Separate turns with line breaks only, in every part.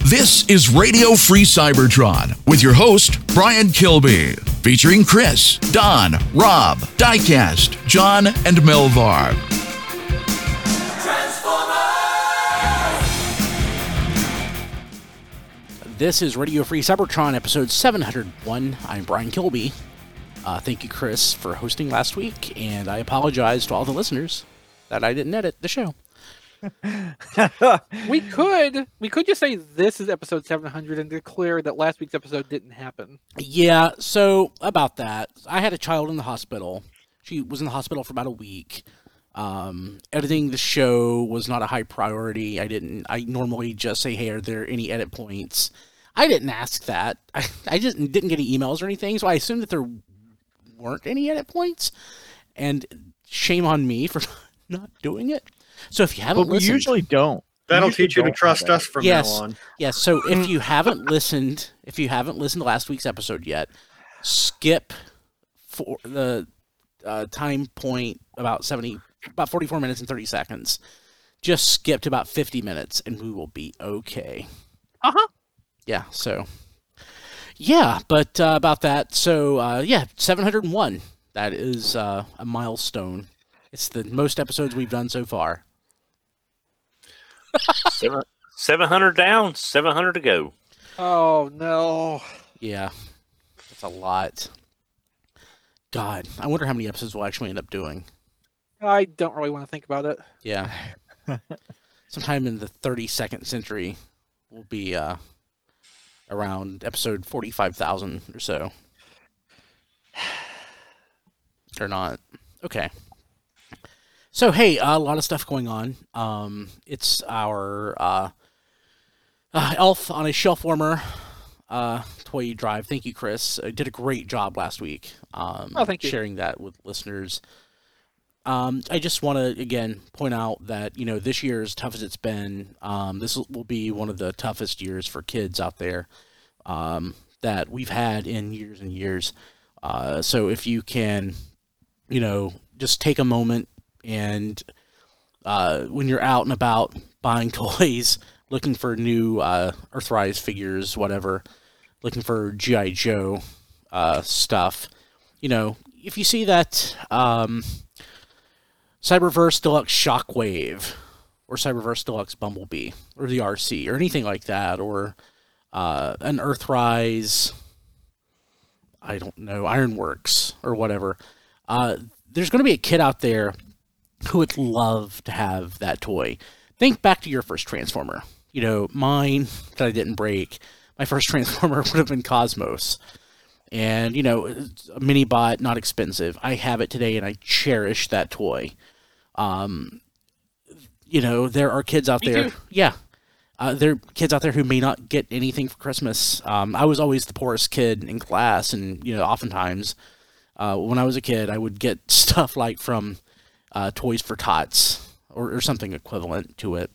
This is Radio Free Cybertron with your host, Brian Kilby, featuring Chris, Don, Rob, Diecast, John, and Melvar.
This is Radio Free Cybertron, episode 701. I'm Brian Kilby. Thank you, Chris, for hosting last week, and I apologize to all the listeners that I didn't edit the show.
We could just say this is episode 700 and declare that last week's episode didn't happen.
Yeah, so about that, I had a child in the hospital. She was in the hospital for about a week. Editing the show was not a high priority. I normally just say, hey, are there any edit points? I didn't ask that. I just didn't get any emails or anything, so I assumed that there weren't any edit points. And shame on me for not doing it. So if you haven't listened...
we usually don't.
That'll teach you to trust us from now on.
Yes, so if you haven't listened to last week's episode yet, skip for the time point about 44 minutes and 30 seconds. Just skip to about 50 minutes and we will be okay.
Uh-huh.
Yeah, so... Yeah, but about that, so 701. That is a milestone. It's the most episodes we've done so far.
700 down, 700 to go.
Oh, no.
Yeah, that's a lot. God, I wonder how many episodes we'll actually end up doing.
I don't really want to think about it.
Yeah. Sometime in the 32nd century, we'll be around episode 45,000 or so. Or not. Okay. So, hey, a lot of stuff going on. It's our Elf on a Shelf Warmer toy drive. Thank you, Chris. Did a great job last week.
Thank you.
Sharing that with listeners. I just want to, again, point out that, this year, as tough as it's been, this will be one of the toughest years for kids out there that we've had in years and years. So if you can, just take a moment and when you're out and about buying toys, looking for new Earthrise figures, whatever, looking for G.I. Joe stuff, if you see that Cyberverse Deluxe Shockwave or Cyberverse Deluxe Bumblebee or the RC or anything like that, or an Earthrise, I don't know, Ironworks or whatever, there's going to be a kid out there who would love to have that toy. Think back to your first Transformer. Mine that I didn't break, my first Transformer would have been Cosmos. And, a mini bot, not expensive. I have it today and I cherish that toy. There are kids out there. Yeah. There are kids out there who may not get anything for Christmas. I was always the poorest kid in class, and, oftentimes when I was a kid, I would get stuff like from Toys for Tots or something equivalent to it.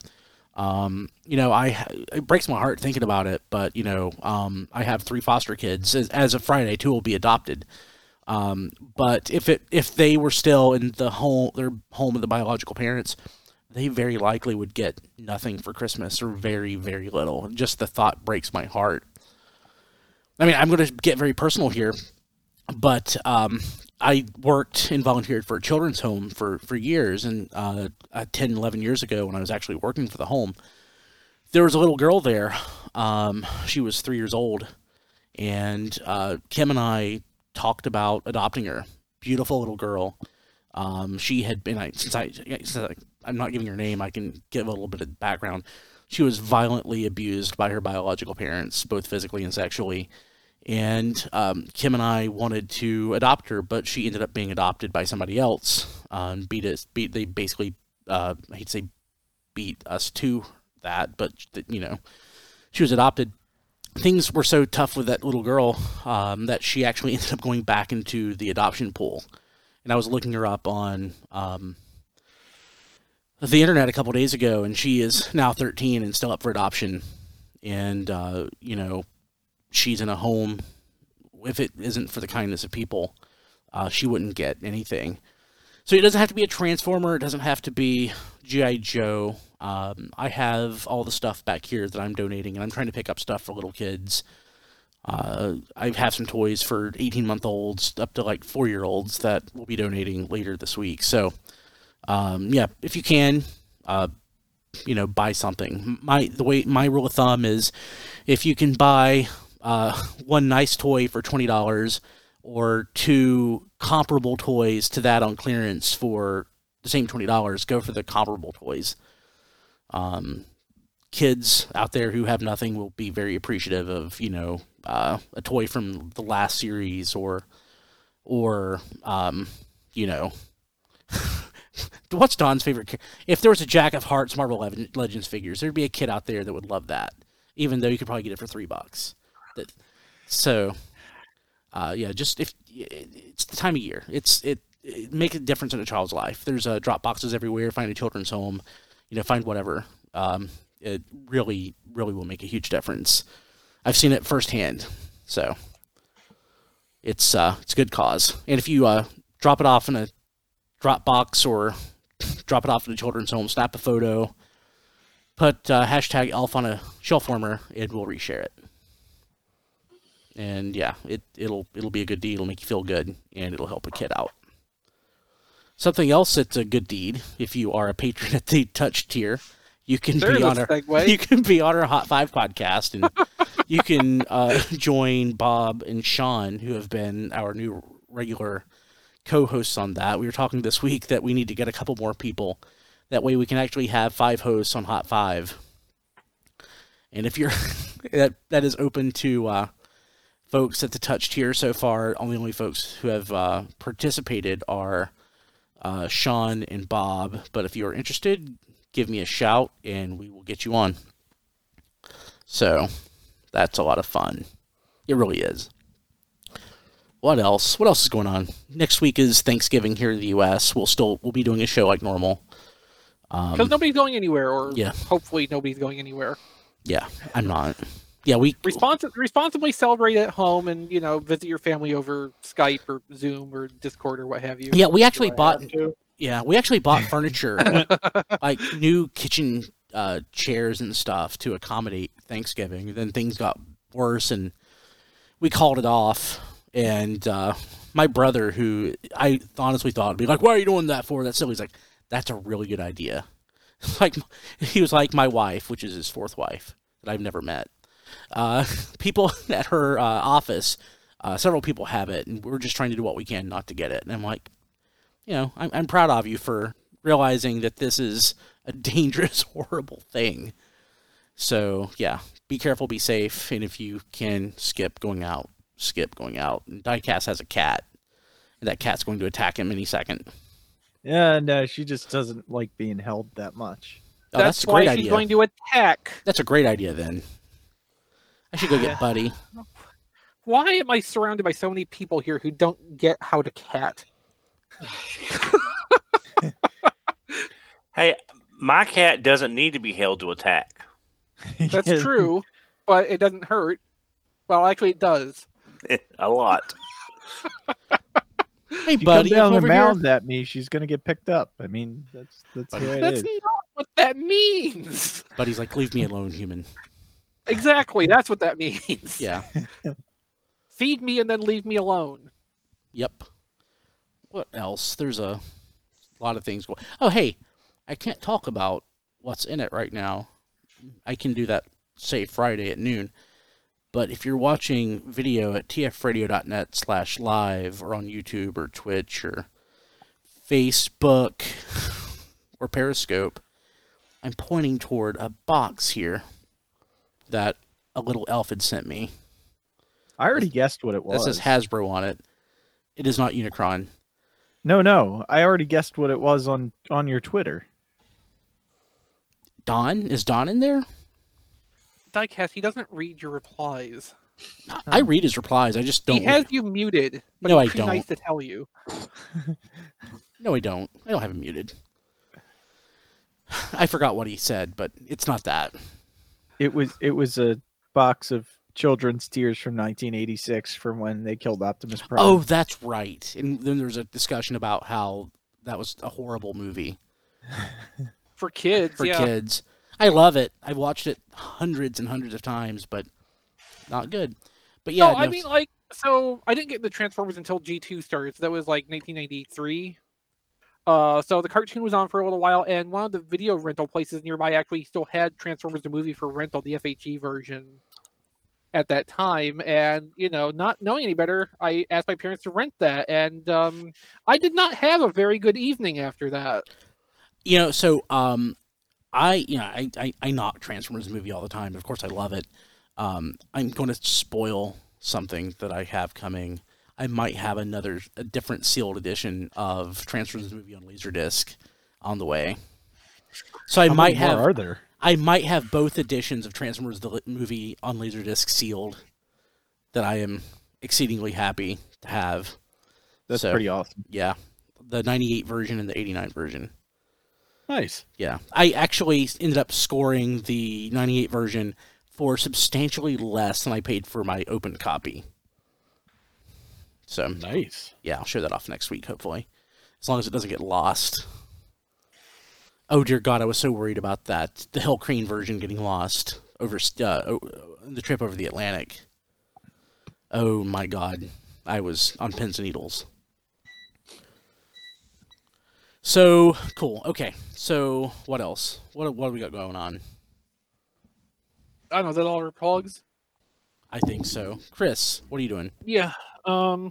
It breaks my heart thinking about it, but, I have 3 foster kids. As of Friday, 2 will be adopted. But if they were still in their home of the biological parents, they very likely would get nothing for Christmas or very, very little. Just the thought breaks my heart. I mean, I'm going to get very personal here, but I worked and volunteered for a children's home for years, and 10, 11 years ago when I was actually working for the home, there was a little girl there. She was 3 years old, and Kim and I talked about adopting her. Beautiful little girl. She had been, since I'm not giving her name, I can give a little bit of background. She was violently abused by her biological parents, both physically and sexually. And Kim and I wanted to adopt her, but she ended up being adopted by somebody else. They basically, I hate to say beat us to that, but, she was adopted. Things were so tough with that little girl that she actually ended up going back into the adoption pool. And I was looking her up on the internet a couple days ago, and she is now 13 and still up for adoption. And, she's in a home. If it isn't for the kindness of people, she wouldn't get anything. So it doesn't have to be a Transformer. It doesn't have to be G.I. Joe. I have all the stuff back here that I'm donating, and I'm trying to pick up stuff for little kids. I have some toys for 18-month-olds up to like 4-year-olds that we'll be donating later this week. So, yeah, if you can, buy something. My rule of thumb is, if you can buy one nice toy for $20 or 2 comparable toys to that on clearance for the same $20, go for the comparable toys. Kids out there who have nothing will be very appreciative of, a toy from the last series or what's Don's favorite? If there was a Jack of Hearts Marvel Legends figures, there'd be a kid out there that would love that, even though you could probably get it for $3. Just if it's the time of year, it make a difference in a child's life. There's drop boxes everywhere. Find a children's home, find whatever. It really, really will make a huge difference. I've seen it firsthand, so it's a good cause. And if you drop it off in a drop box or drop it off in a children's home, snap a photo, put hashtag elf on a shelf warmer, and we'll reshare it. And yeah, it'll be a good deed. It'll make you feel good, and it'll help a kid out. Something else that's a good deed, if you are a patron at the Touch tier, you can be on our Hot 5 podcast, and you can join Bob and Sean, who have been our new regular co-hosts on that. We were talking this week that we need to get a couple more people. That way we can actually have 5 hosts on Hot 5. And if you're that is open to folks at the Touch tier so far. Only folks who have participated are Sean and Bob. But if you are interested, give me a shout and we will get you on. So that's a lot of fun. It really is. What else? What else is going on? Next week is Thanksgiving here in the U.S. We'll be doing a show like normal.
Because nobody's going anywhere, or hopefully nobody's going anywhere.
Yeah, I'm not. Yeah, we
responsibly celebrate at home and visit your family over Skype or Zoom or Discord or what have you.
Yeah, we actually bought furniture, like new kitchen chairs and stuff to accommodate Thanksgiving. And then things got worse, and we called it off. And my brother, who I honestly thought would be like, "Why are you doing that for? That's silly." He's like, "That's a really good idea." Like, he was like my wife, which is his 4th wife that I've never met. People at her office, several people have it, and we're just trying to do what we can not to get it. And I'm like, I'm proud of you for realizing that this is a dangerous, horrible thing. So yeah, be careful, be safe, and if you can skip going out. And Diecast has a cat, and that cat's going to attack him any second.
Yeah, no, she just doesn't like being held that much.
Oh, that's a great idea.
She's going to attack.
That's a great idea, then. I should go get Buddy.
Why am I surrounded by so many people here who don't get how to cat?
Hey, my cat doesn't need to be held to attack.
That's true, but it doesn't hurt. Well, actually, it does.
A lot.
Hey, Buddy,
come down and mound at me, she's gonna get picked up. I mean, that's the way it is.
That's not what that means.
Buddy's like, "Leave me alone, human."
Exactly, that's what that means.
Yeah.
Feed me and then leave me alone.
Yep. What else? There's a lot of things going. Oh, hey, I can't talk about what's in it right now. I can do that, say, Friday at noon. But if you're watching video at tfradio.net/live or on YouTube or Twitch or Facebook or Periscope, I'm pointing toward a box here that a little elf had sent me.
I already guessed what it was.
That says Hasbro on it. It is not Unicron.
No. I already guessed what it was on your Twitter.
Don? Is Don in there?
Diecast, he doesn't read your replies.
I read his replies. I just don't.
He has you muted, but
no,
he's
I don't.
nice to tell you.
No, I don't. I don't have him muted. I forgot what he said, but it's not that.
It was a box of children's tears from 1986 from when they killed Optimus Prime.
Oh, that's right. And then there's a discussion about how that was a horrible movie.
For kids,
for
yeah.
kids. I love it. I've watched it hundreds and hundreds of times, but not good. But yeah,
No, I mean, like, so I didn't get the Transformers until G2 started. So that was like 1993. So the cartoon was on for a little while, and one of the video rental places nearby actually still had Transformers the movie for rental, the FHE version at that time. And, you know, not knowing any better, I asked my parents to rent that, and I did not have a very good evening after that.
you know, so I knock Transformers the movie all the time. Of course, I love it. I'm going to spoil something that I have coming. I might have a different sealed edition of Transformers the movie on Laserdisc on the way. So I might have.
Are there?
I might have both editions of Transformers the movie on Laserdisc sealed. That I am exceedingly happy to have.
That's pretty awesome.
Yeah, the '98 version and the '89 version.
Nice.
Yeah, I actually ended up scoring the '98 version for substantially less than I paid for my open copy. So
Nice.
yeah, I'll show that off next week, hopefully, as long as it doesn't get lost. Oh dear God, I was so worried about that. The Hill Crane version getting lost over the trip over the Atlantic. Oh my God, I was on pins and needles. So cool. Okay, so what else? What do we got going on?
I don't know, is that all our plugs?
I think so. Chris, what are you doing?
Yeah. So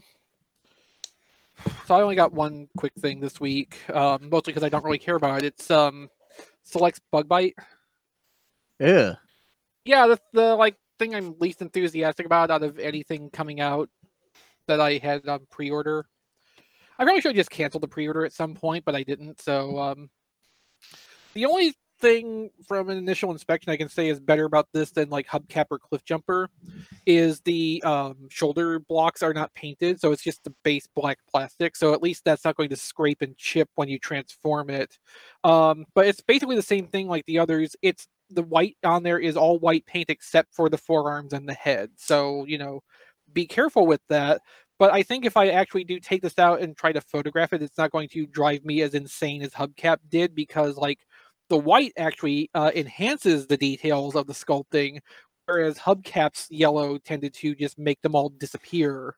I only got one quick thing this week, mostly because I don't really care about it. It's Select's Bug Bite.
Yeah.
Yeah, that's the like thing I'm least enthusiastic about out of anything coming out that I had on pre-order. I probably should have just canceled the pre-order at some point, but I didn't. So the only thing from an initial inspection I can say is better about this than like Hubcap or Cliff Jumper is the shoulder blocks are not painted, so it's just the base black plastic. So at least that's not going to scrape and chip when you transform it. But it's basically the same thing like the others. It's the white on there is all white paint except for the forearms and the head. So, you know, be careful with that. But I think if I actually do take this out and try to photograph it, it's not going to drive me as insane as Hubcap did, because like the white actually enhances the details of the sculpting, whereas Hubcap's yellow tended to just make them all disappear.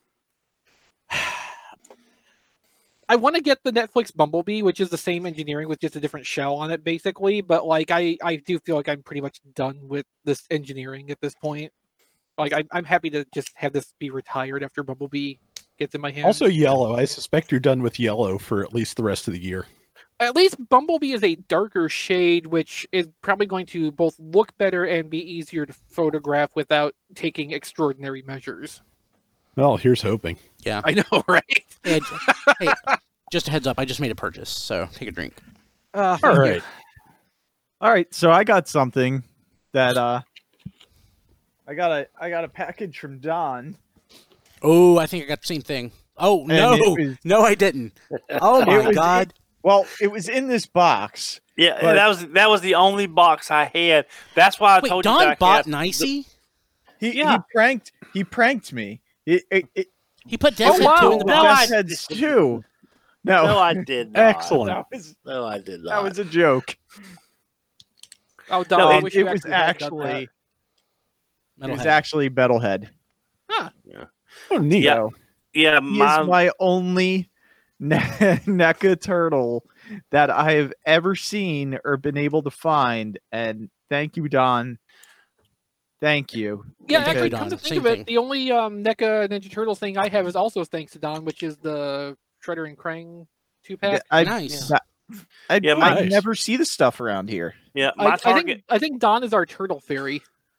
I want to get the Netflix Bumblebee, which is the same engineering with just a different shell on it, basically. But like, I do feel like I'm pretty much done with this engineering at this point. Like, I'm happy to just have this be retired after Bumblebee gets in my hands.
Also yellow. I suspect you're done with yellow for at least the rest of the year.
At least Bumblebee is a darker shade, which is probably going to both look better and be easier to photograph without taking extraordinary measures.
Well, here's hoping.
Yeah.
I know, right?
Hey, just a heads up, I just made a purchase, so take a drink.
All right.
All right. So I got something that I got a package from Don.
Oh, I think I got the same thing. Oh,
And
no, I didn't. Oh my God.
Well, it was in this box.
Yeah,
But-
that was the only box I had. That's why I
Wait,
told you
Don
that I
bought
had-
Nicey?
Yeah.
He pranked me.
He put Death Head
wow.
2 in the
No,
box?
I-
Heads too.
No,
No,
I did not.
Excellent.
No, I did not.
that was a joke.
Oh, Don,
No,
I
And
wish
it
you
was
had done
actually
Metalhead.
Metalhead.
Oh, neat.
Yeah. Yeah,
He is my only NECA turtle that I have ever seen or been able to find. And thank you, Don. Thank you.
Yeah,
Thank you,
actually,
Don.
come to think
Same
of it,
thing.
the only NECA Ninja Turtles thing I have is also thanks to Don, which is the Shredder and Krang 2-pack.
Nice.
I
nice.
never see the stuff around here.
yeah, my target.
I think Don is our turtle fairy.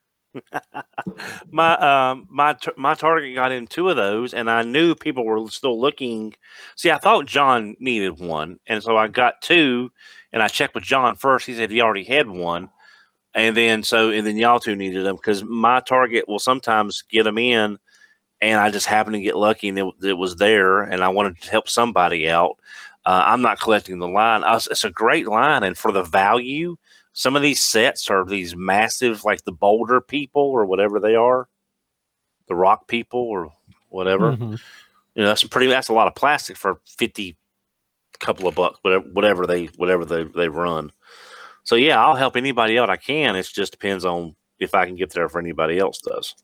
My target got in 2 of those, and I knew people were still looking. See, I thought John needed one, and so I got 2, and I checked with John first. He said he already had one, and then y'all 2 needed them, because my target will sometimes get them in, and I just happened to get lucky, and it was there, and I wanted to help somebody out. I'm not collecting the line. It's a great line, and for the value. Some of these sets are these massive, like the Boulder people or whatever they are, the Rock people or whatever.
Mhm.
You know, that's a lot of plastic for 50 couple of bucks, whatever they run. So yeah, I'll help anybody out I can. It just depends on if I can get there if anybody else does.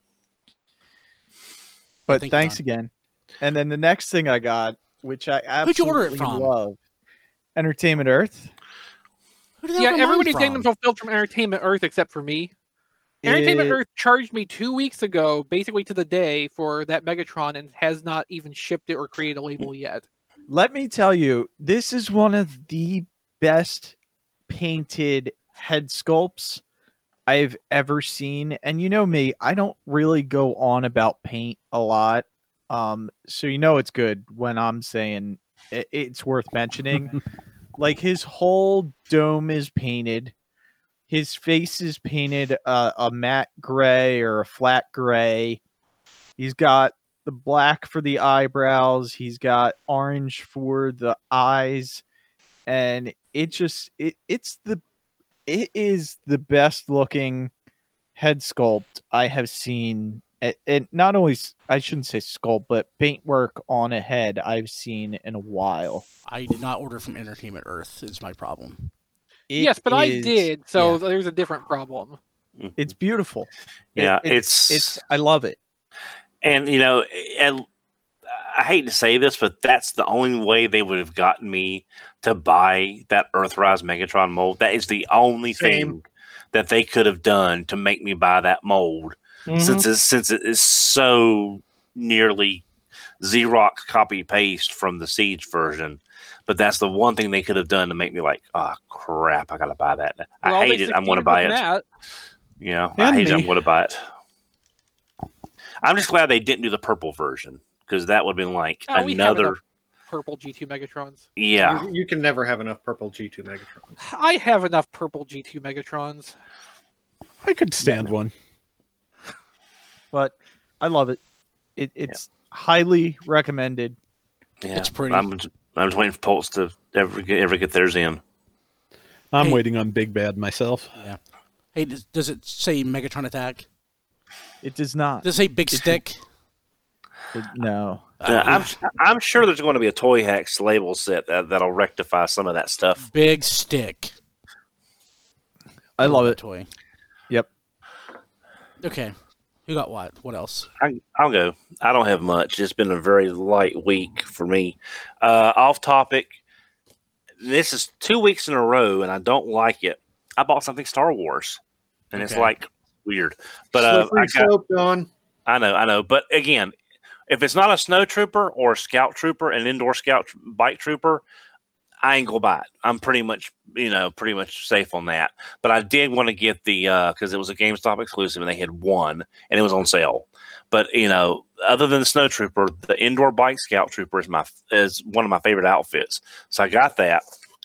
But thanks again. And then the next thing I got, which I absolutely love, Entertainment Earth.
Yeah, everybody's getting themselves built from Entertainment Earth except for me. Entertainment Earth charged me 2 weeks ago, basically to the day, for that Megatron and has not even shipped it or created a label yet.
Let me tell you, this is one of the best painted head sculpts I've ever seen. And you know me, I don't really go on about paint a lot. So you know it's good when I'm saying it's worth mentioning. Like his whole dome is painted. His face is painted a matte gray or a flat gray. He's got the black for the eyebrows. He's got orange for the eyes. And it is the best looking head sculpt I have seen. And not only, I shouldn't say sculpt, but paintwork on a head I've seen in a while.
I did not order from Entertainment Earth is my problem.
Yes, but I did, so there's a different problem.
It's beautiful.
Yeah,
it's I love it.
And you know, and I hate to say this, but that's the only way they would have gotten me to buy that Earthrise Megatron mold. That is the only thing that they could have done to make me buy that mold, since it is so nearly Xerox copy paste from the Siege version. But that's the one thing they could have done to make me like, oh crap, I gotta buy that. I hate it. I'm gonna buy it. You know, I hate it. I'm gonna buy it. I'm just glad they didn't do the purple version, because that would have been like another
purple G2 Megatrons.
Yeah,
you can never have enough purple G2 Megatrons.
I have enough purple G2 Megatrons.
I could stand one,
but I love it. It's highly recommended.
Yeah,
it's pretty.
I'm just waiting for Pulse to ever get theirs in.
I'm waiting on Big Bad myself.
Yeah. Hey, does it say Megatron Attack?
It does not.
Does it say Big Stick?
No.
I'm sure there's going to be a Toy Hacks label set that'll rectify some of that stuff.
Big Stick.
I love it.
Toy.
Yep.
Okay. Who got what? What else?
I'll go. I don't have much. It's been a very light week for me. Off topic. This is 2 weeks in a row, and I don't like it. I bought something Star Wars, and it's like weird. But I know. But again, if it's not a snow trooper or a scout trooper, an indoor scout bike trooper, I ain't gonna buy it. I'm pretty much safe on that. But I did want to get the because it was a GameStop exclusive and they had one and it was on sale. But other than the snow trooper, the indoor bike scout trooper is one of my favorite outfits. So I got that.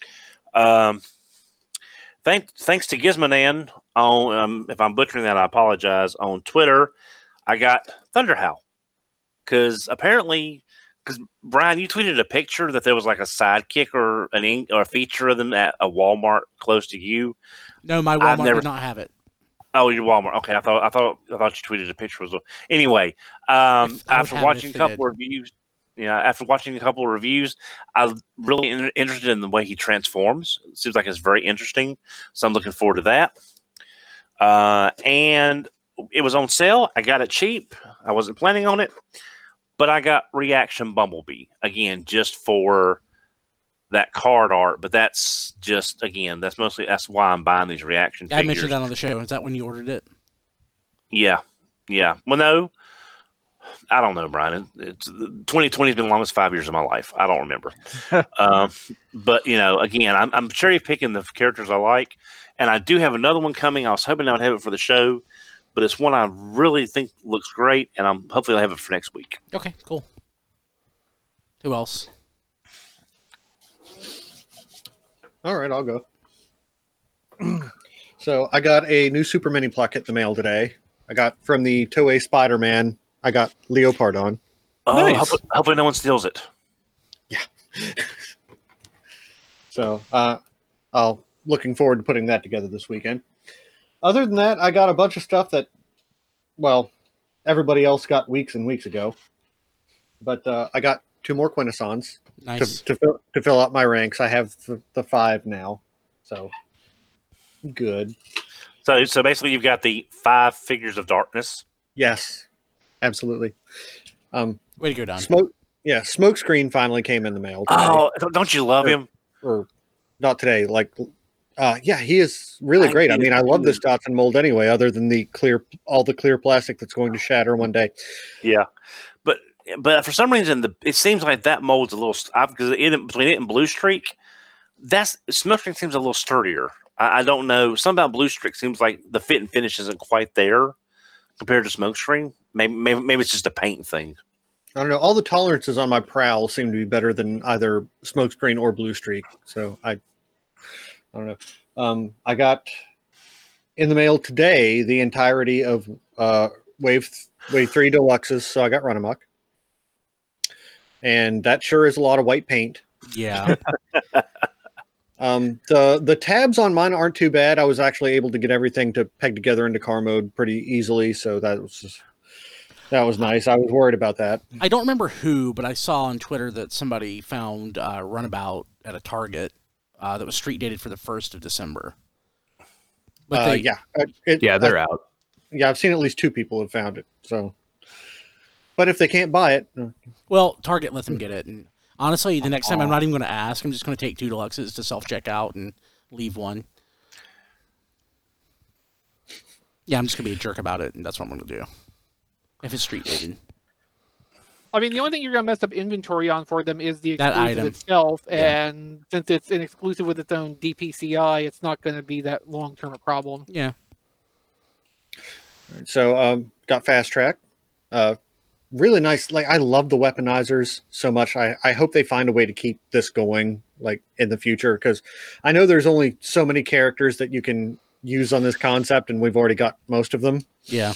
Thanks to Gizmonan on if I'm butchering that, I apologize. On Twitter, I got Thunderhowl because apparently. Because Brian, you tweeted a picture that there was like a sidekick or a feature of them at a Walmart close to you.
No, my Walmart did not have it.
Oh, your Walmart. Okay, I thought you tweeted a picture. Anyway, after watching a couple of reviews, I'm really interested in the way he transforms. It seems like it's very interesting, so I'm looking forward to that. And it was on sale. I got it cheap. I wasn't planning on it. But I got Reaction Bumblebee, again, just for that card art. But that's just, again, that's why I'm buying these reaction figures.
I mentioned that on the show. Is that when you ordered it?
Yeah. Well, no. I don't know, Brian. 2020 has been the longest 5 years of my life. I don't remember. But, again, I'm cherry picking the characters I like. And I do have another one coming. I was hoping I would have it for the show. But it's one I really think looks great, and hopefully I'll have it for next week.
Okay, cool. Who else?
All right, I'll go. So I got a new Super Mini Pluck in the mail today. I got from the Toei Spider-Man. I got Leopard on.
Oh, nice. Hopefully no one steals it.
Yeah. So I'll looking forward to putting that together this weekend. Other than that, I got a bunch of stuff that, well, everybody else got weeks and weeks ago. But I got 2 more Quintessons
nice.
to fill out my ranks. I have the 5 now. So Good.
So basically, you've got the 5 figures of darkness.
Yes, absolutely.
Way to go, Don.
Smokescreen finally came in the mail today.
Oh, don't you love him?
Or not today. Yeah, he is really great. I mean, I love this Dotson mold anyway, other than all the clear plastic that's going to shatter one day.
Yeah, but for some reason, it seems like that mold's a little because between it and Blue Streak, Smokescreen seems a little sturdier. I don't know. Something about Blue Streak seems like the fit and finish isn't quite there compared to Smokescreen. Maybe it's just a paint thing.
I don't know. All the tolerances on my Prowl seem to be better than either Smokescreen or Blue Streak. So I don't know. I got in the mail today the entirety of Wave 3 Deluxes, so I got Run Amok. And that sure is a lot of white paint.
Yeah.
The tabs on mine aren't too bad. I was actually able to get everything to peg together into car mode pretty easily, so that was nice. I was worried about that.
I don't remember who, but I saw on Twitter that somebody found Runabout at a Target that was street dated for the 1st of December. But
they're out.
Yeah, I've seen at least 2 people have found it. So, but if they can't buy it,
well, Target let them get it. And honestly, the next time I'm not even going to ask. I'm just going to take 2 Deluxes to self-checkout and leave one. Yeah, I'm just going to be a jerk about it, and that's what I'm going to do. If it's street dated.
I mean, the only thing you're going to mess up inventory on for them is the
That
exclusive
item.
itself, and since it's an exclusive with its own DPCI, it's not going to be that long-term a problem.
Yeah.
So got Fast Track. Really nice. Like, I love the weaponizers so much. I hope they find a way to keep this going, like, in the future, because I know there's only so many characters that you can use on this concept, and we've already got most of them.
Yeah.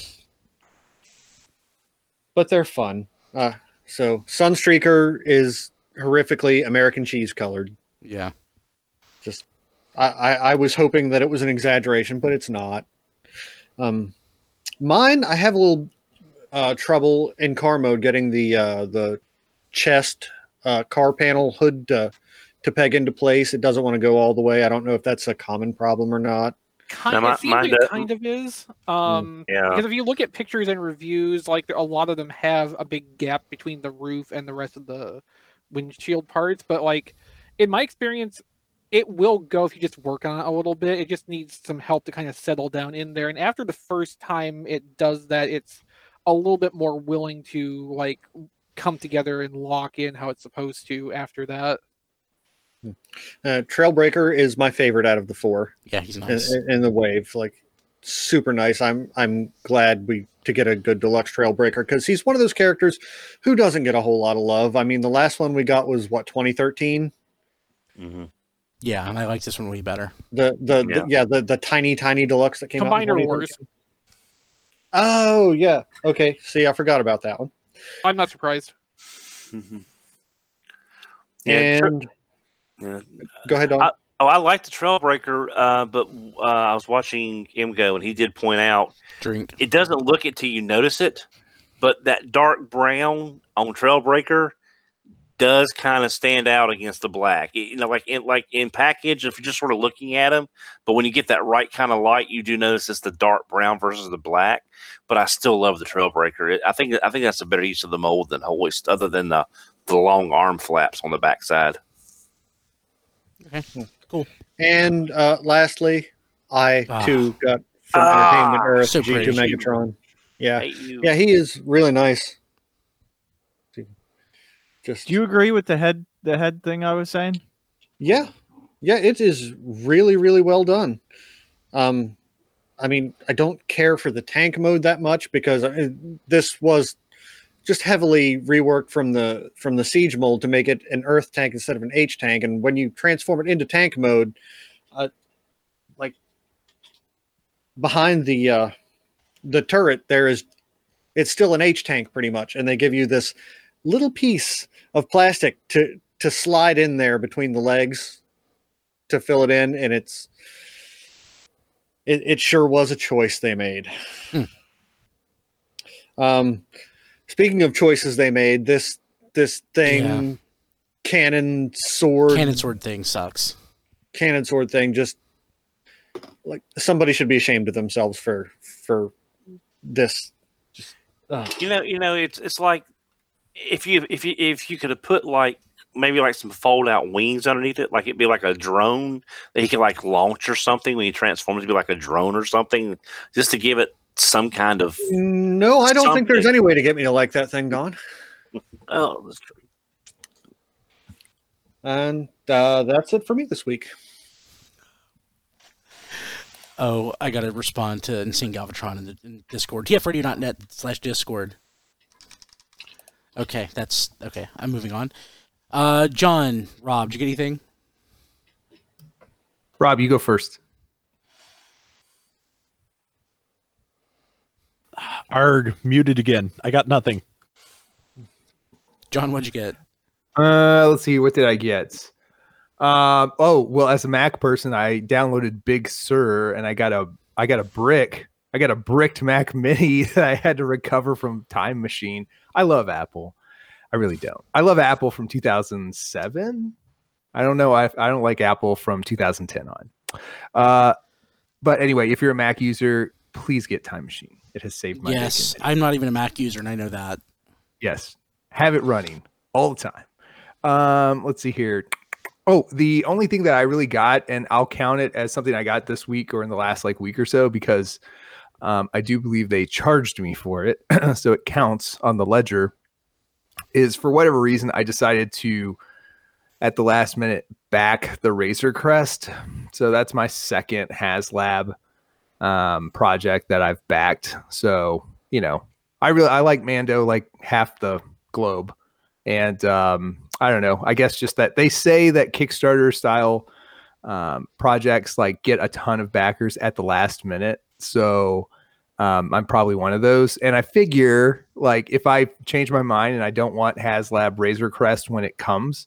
But they're fun. So Sunstreaker is horrifically American cheese colored.
Yeah.
Just I was hoping that it was an exaggeration, but it's not. Mine, I have a little trouble in car mode getting the chest car panel hood to peg into place. It doesn't want to go all the way. I don't know if that's a common problem or not.
It seems like it kind of is.
Yeah.
Because if you look at pictures and reviews, like a lot of them have a big gap between the roof and the rest of the windshield parts. But like in my experience, it will go if you just work on it a little bit. It just needs some help to kind of settle down in there. And after the first time it does that, it's a little bit more willing to like come together and lock in how it's supposed to after that.
Trailbreaker is my favorite out of the 4.
Yeah, he's nice.
In the Wave, like, super nice. I'm glad to get a good deluxe Trailbreaker, because he's one of those characters who doesn't get a whole lot of love. I mean, the last one we got was 2013.
Mm-hmm.
Yeah, and I like this one way better.
The tiny deluxe that came
Combined
out.
or worse.
Oh yeah. Okay. See, I forgot about that one.
I'm not surprised.
Mm-hmm.
And go ahead, Don.
I like the Trailbreaker, but I was watching him go, and he did point out it doesn't look it till you notice it, but that dark brown on Trailbreaker does kind of stand out against the black. Like in package, if you're just sort of looking at them, but when you get that right kind of light, you do notice it's the dark brown versus the black. But I still love the Trailbreaker. I think that's a better use of the mold than Hoist, other than the long arm flaps on the backside.
Okay, cool.
And lastly, I too got from Entertainment Earth
so
G2 Megatron. Yeah,
you.
yeah, he is really nice. Just
Do you agree with the head thing I was saying?
yeah, it is really, really well done. I mean, I don't care for the tank mode that much, because this was just heavily reworked from the Siege mold to make it an Earth tank instead of an H tank. And when you transform it into tank mode, like behind the turret, it's still an H tank pretty much, and they give you this little piece of plastic to slide in there between the legs to fill it in, and it sure was a choice they made. Speaking of choices they made, this thing, cannon sword
thing sucks.
Cannon sword thing, just like somebody should be ashamed of themselves for this. Just
it's like if you could have put like maybe like some fold out wings underneath it, like it'd be like a drone that he could like launch or something when he transforms to be like a drone or something, just to give it some kind of.
No, I don't think there's any way to get me to like that thing, Don.
Oh, that's true.
And that's it for me this week.
Oh, I got to respond to Insane Galvatron in Discord. TFRadio.net/Discord. Okay, that's okay. I'm moving on. John, Rob, did you get anything?
Rob, you go first.
Arg, muted again. I got nothing.
John, what'd you get?
Let's see. What did I get? Well, as a Mac person, I downloaded Big Sur, and I got a brick. I got a bricked Mac Mini that I had to recover from Time Machine. I love Apple. I really don't. I love Apple from 2007. I don't know. I don't like Apple from 2010 on. But anyway, if you're a Mac user, please get Time Machine. It has saved my
Yes,
bacon.
I'm not even a Mac user, and I know that.
Yes, have it running all the time. Let's see here. Oh, the only thing that I really got, and I'll count it as something I got this week or in the last week or so, because I do believe they charged me for it, so it counts on the ledger, is for whatever reason I decided to, at the last minute, back the Razor Crest. So that's my second HasLab project that I've backed. So, I like Mando like half the globe. And I don't know. I guess just that they say that Kickstarter style projects like get a ton of backers at the last minute. So I'm probably one of those. And I figure like if I change my mind and I don't want HasLab Razor Crest when it comes,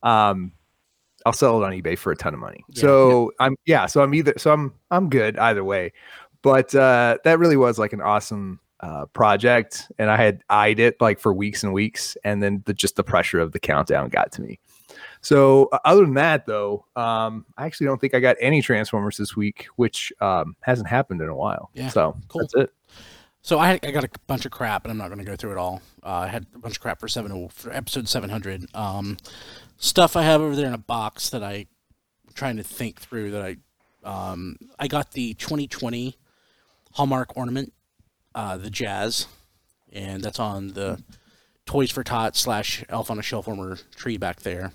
I'll sell it on eBay for a ton of money. Yeah, I'm good either way. But that really was like an awesome project, and I had eyed it like for weeks and weeks, and then just the pressure of the countdown got to me. So other than that, though, I actually don't think I got any Transformers this week, which hasn't happened in a while.
Yeah,
so
cool.
That's it.
So I got a bunch of crap, and I'm not going to go through it all. I had a bunch of crap for episode 700. Stuff I have over there in a box that I'm trying to think through. That I got the 2020 Hallmark ornament, the Jazz, and that's on the Toys for Tots / Elf on a Shelf warmer tree back there.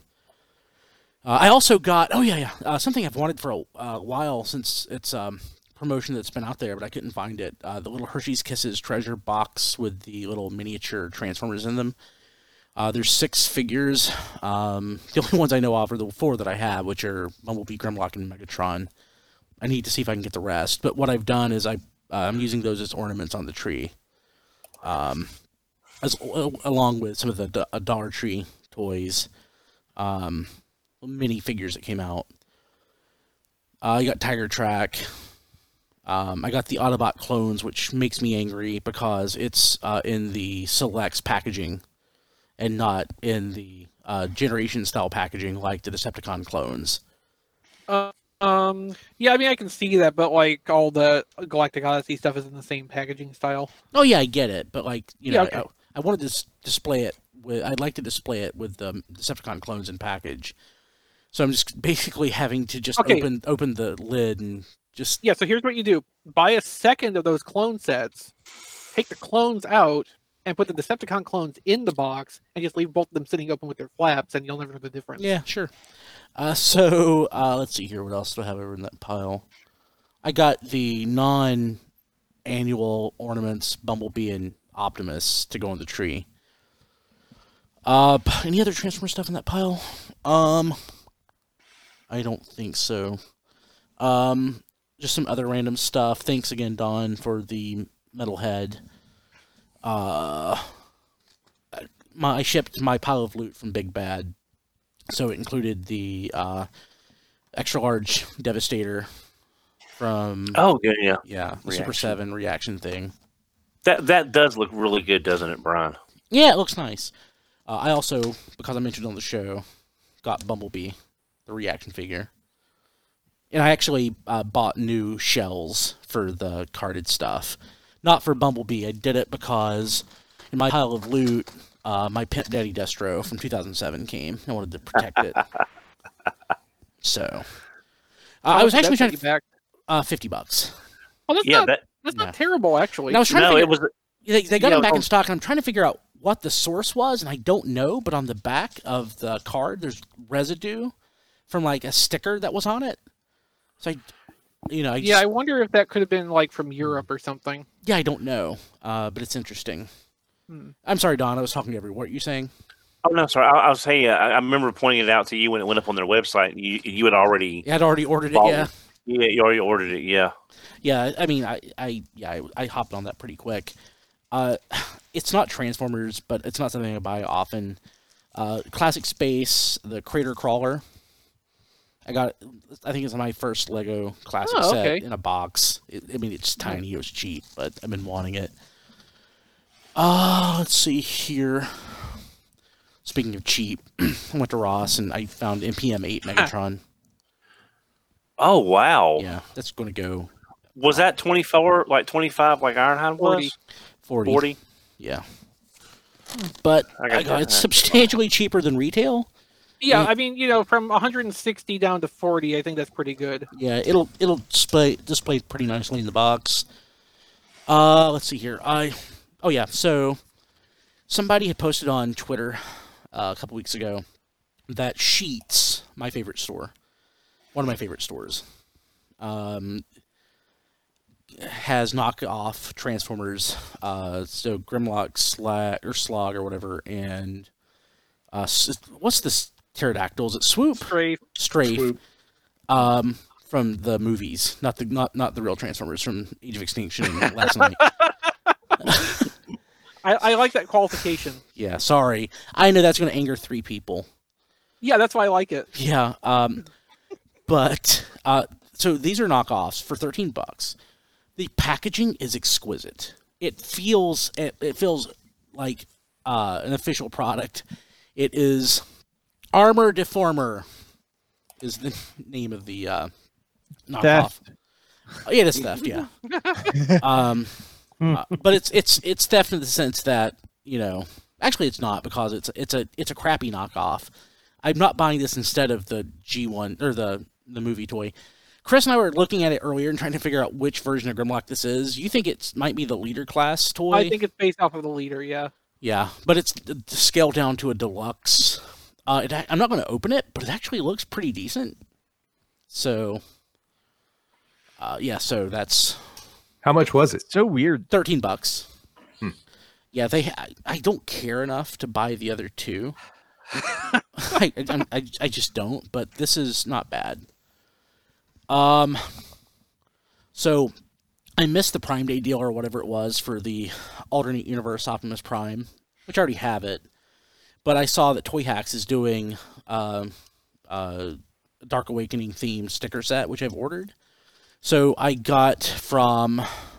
I also got something I've wanted for a while, since it's promotion that's been out there, but I couldn't find it. The little Hershey's Kisses treasure box with the little miniature Transformers in them. There's 6 figures. The only ones I know of are the 4 that I have, which are Bumblebee, Grimlock, and Megatron. I need to see if I can get the rest. But what I've done is I'm using those as ornaments on the tree, along with some of the Dollar Tree toys, mini figures that came out. I got Tiger Track. I got the Autobot clones, which makes me angry because it's in the Selects packaging and not in the Generation style packaging like the Decepticon clones.
Yeah, I mean, I can see that, but like all the Galactic Odyssey stuff is in the same packaging style.
Oh yeah, I get it, but like
okay.
I wanted to display it with. I'd like to display it with the Decepticon clones in package. So I'm just basically having to just open the lid and just.
Yeah, so here's what you do: buy a second of those clone sets, take the clones out, and put the Decepticon clones in the box, and just leave both of them sitting open with their flaps, and you'll never know the difference.
Yeah, sure. So let's see here. What else do I have over in that pile? I got the non-annual ornaments, Bumblebee and Optimus, to go on the tree. Any other Transformer stuff in that pile? I don't think so. Just some other random stuff. Thanks again, Don, for the metal head. I shipped my pile of loot from Big Bad. So it included the extra large Devastator from the Super 7 reaction thing.
That does look really good, doesn't it, Brian?
Yeah, it looks nice. I also, because I mentioned on the show, got Bumblebee, the reaction figure. And I actually bought new shells for the carded stuff. Not for Bumblebee. I did it because in my pile of loot, my Pimp Daddy Destro from 2007 came. I wanted to protect it. So I was actually trying to
back
$50.
Oh, that's not terrible, actually.
And I was trying to
it was.
they got them back in stock, and I'm trying to figure out what the source was, and I don't know. But on the back of the card, there's residue from like a sticker that was on it. So I
wonder if that could have been like from Europe or something.
Yeah, I don't know, but it's interesting. I'm sorry, Don. I was talking to everyone. What are you saying?
Oh no, sorry. I was saying. I remember pointing it out to you when it went up on their website. You had already.
You had already ordered it. Yeah.
Yeah, you already ordered it. Yeah.
Yeah. I mean, I hopped on that pretty quick. It's not Transformers, but it's not something I buy often. Classic Space, the Crater Crawler. I think it's my first Lego Classic set in a box. It's tiny. It was cheap, but I've been wanting it. Let's see here. Speaking of cheap, I went to Ross and I found NPM 8 Megatron.
Oh, wow.
Yeah, that's going to go.
Was that 24, like 25, like Ironhide was?
40. Yeah. But it's substantially cheaper than retail.
Yeah, I mean, from 160 down to 40, I think that's pretty good.
Yeah, it'll display pretty nicely in the box. Let's see here. So somebody had posted on Twitter a couple weeks ago that Sheetz, one of my favorite stores, has knockoff Transformers. So Grimlock, Slog, or whatever, and what's this pterodactyl? Is it Swoop? Strafe.
Swoop.
From the movies, not the real Transformers from Age of Extinction and Last Night.
I like that qualification.
Yeah, sorry. I know that's going to anger 3 people.
Yeah, that's why I like it.
Yeah, but so these are knockoffs for $13. The packaging is exquisite. It feels like an official product. It is Armor Deformer is the name of the knockoff.
Theft.
Yeah, it is theft. Yeah. But it's theft in the sense that actually it's not, because it's a crappy knockoff. I'm not buying this instead of the G1 or the movie toy. Chris and I were looking at it earlier and trying to figure out which version of Grimlock this is. You think it might be the Leader class toy?
I think it's based off of the Leader, yeah.
Yeah, but it's scaled down to a deluxe. I'm not going to open it, but it actually looks pretty decent. So, so that's...
How much was it?
So weird.
$13. Yeah, I don't care enough to buy the other 2. I just don't, but this is not bad. So I missed the Prime Day deal or whatever it was for the alternate universe Optimus Prime, which I already have it. But I saw that Toy Hacks is doing Dark Awakening themed sticker set, which I've ordered. So I got from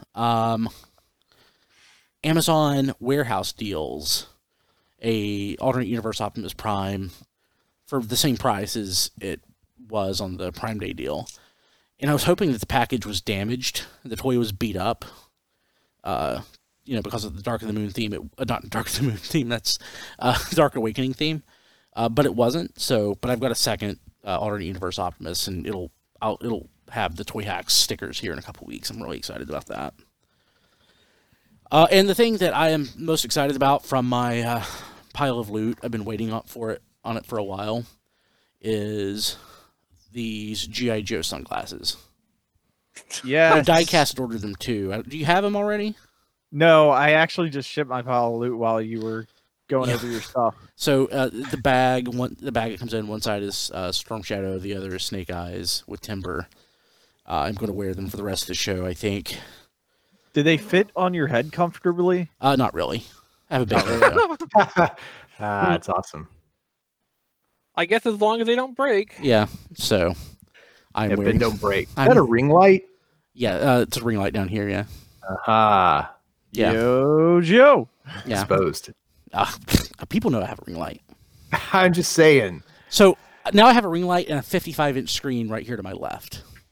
Amazon Warehouse Deals a alternate universe Optimus Prime for the same price as it was on the Prime Day deal. And I was hoping that the package was damaged, the toy was beat up, because of the Dark of the Moon theme. Not Dark of the Moon theme, that's Dark Awakening theme. But it wasn't. But I've got a second alternate universe Optimus, and it'll have the Toy Hacks stickers here in a couple weeks. I'm really excited about that. And the thing that I am most excited about from my pile of loot, I've been waiting on it for a while, is these G.I. Joe sunglasses.
Yeah.
Diecast ordered them too. Do you have them already?
No, I actually just shipped my pile of loot while you were going over your stuff.
So the bag that comes in, one side is Storm Shadow, the other is Snake Eyes with Timber. I'm going to wear them for the rest of the show, I think.
Did they fit on your head comfortably?
Not really. I have a big head.
That's awesome.
I guess as long as they don't break.
Yeah, so I'm
If
wearing...
they don't break. Is that a ring light?
Yeah, it's a ring light down here, yeah.
Aha.
Yeah.
Yo, Joe.
Yeah.
Exposed.
People know I have a ring light.
I'm just saying.
So now I have a ring light and a 55-inch screen right here to my left.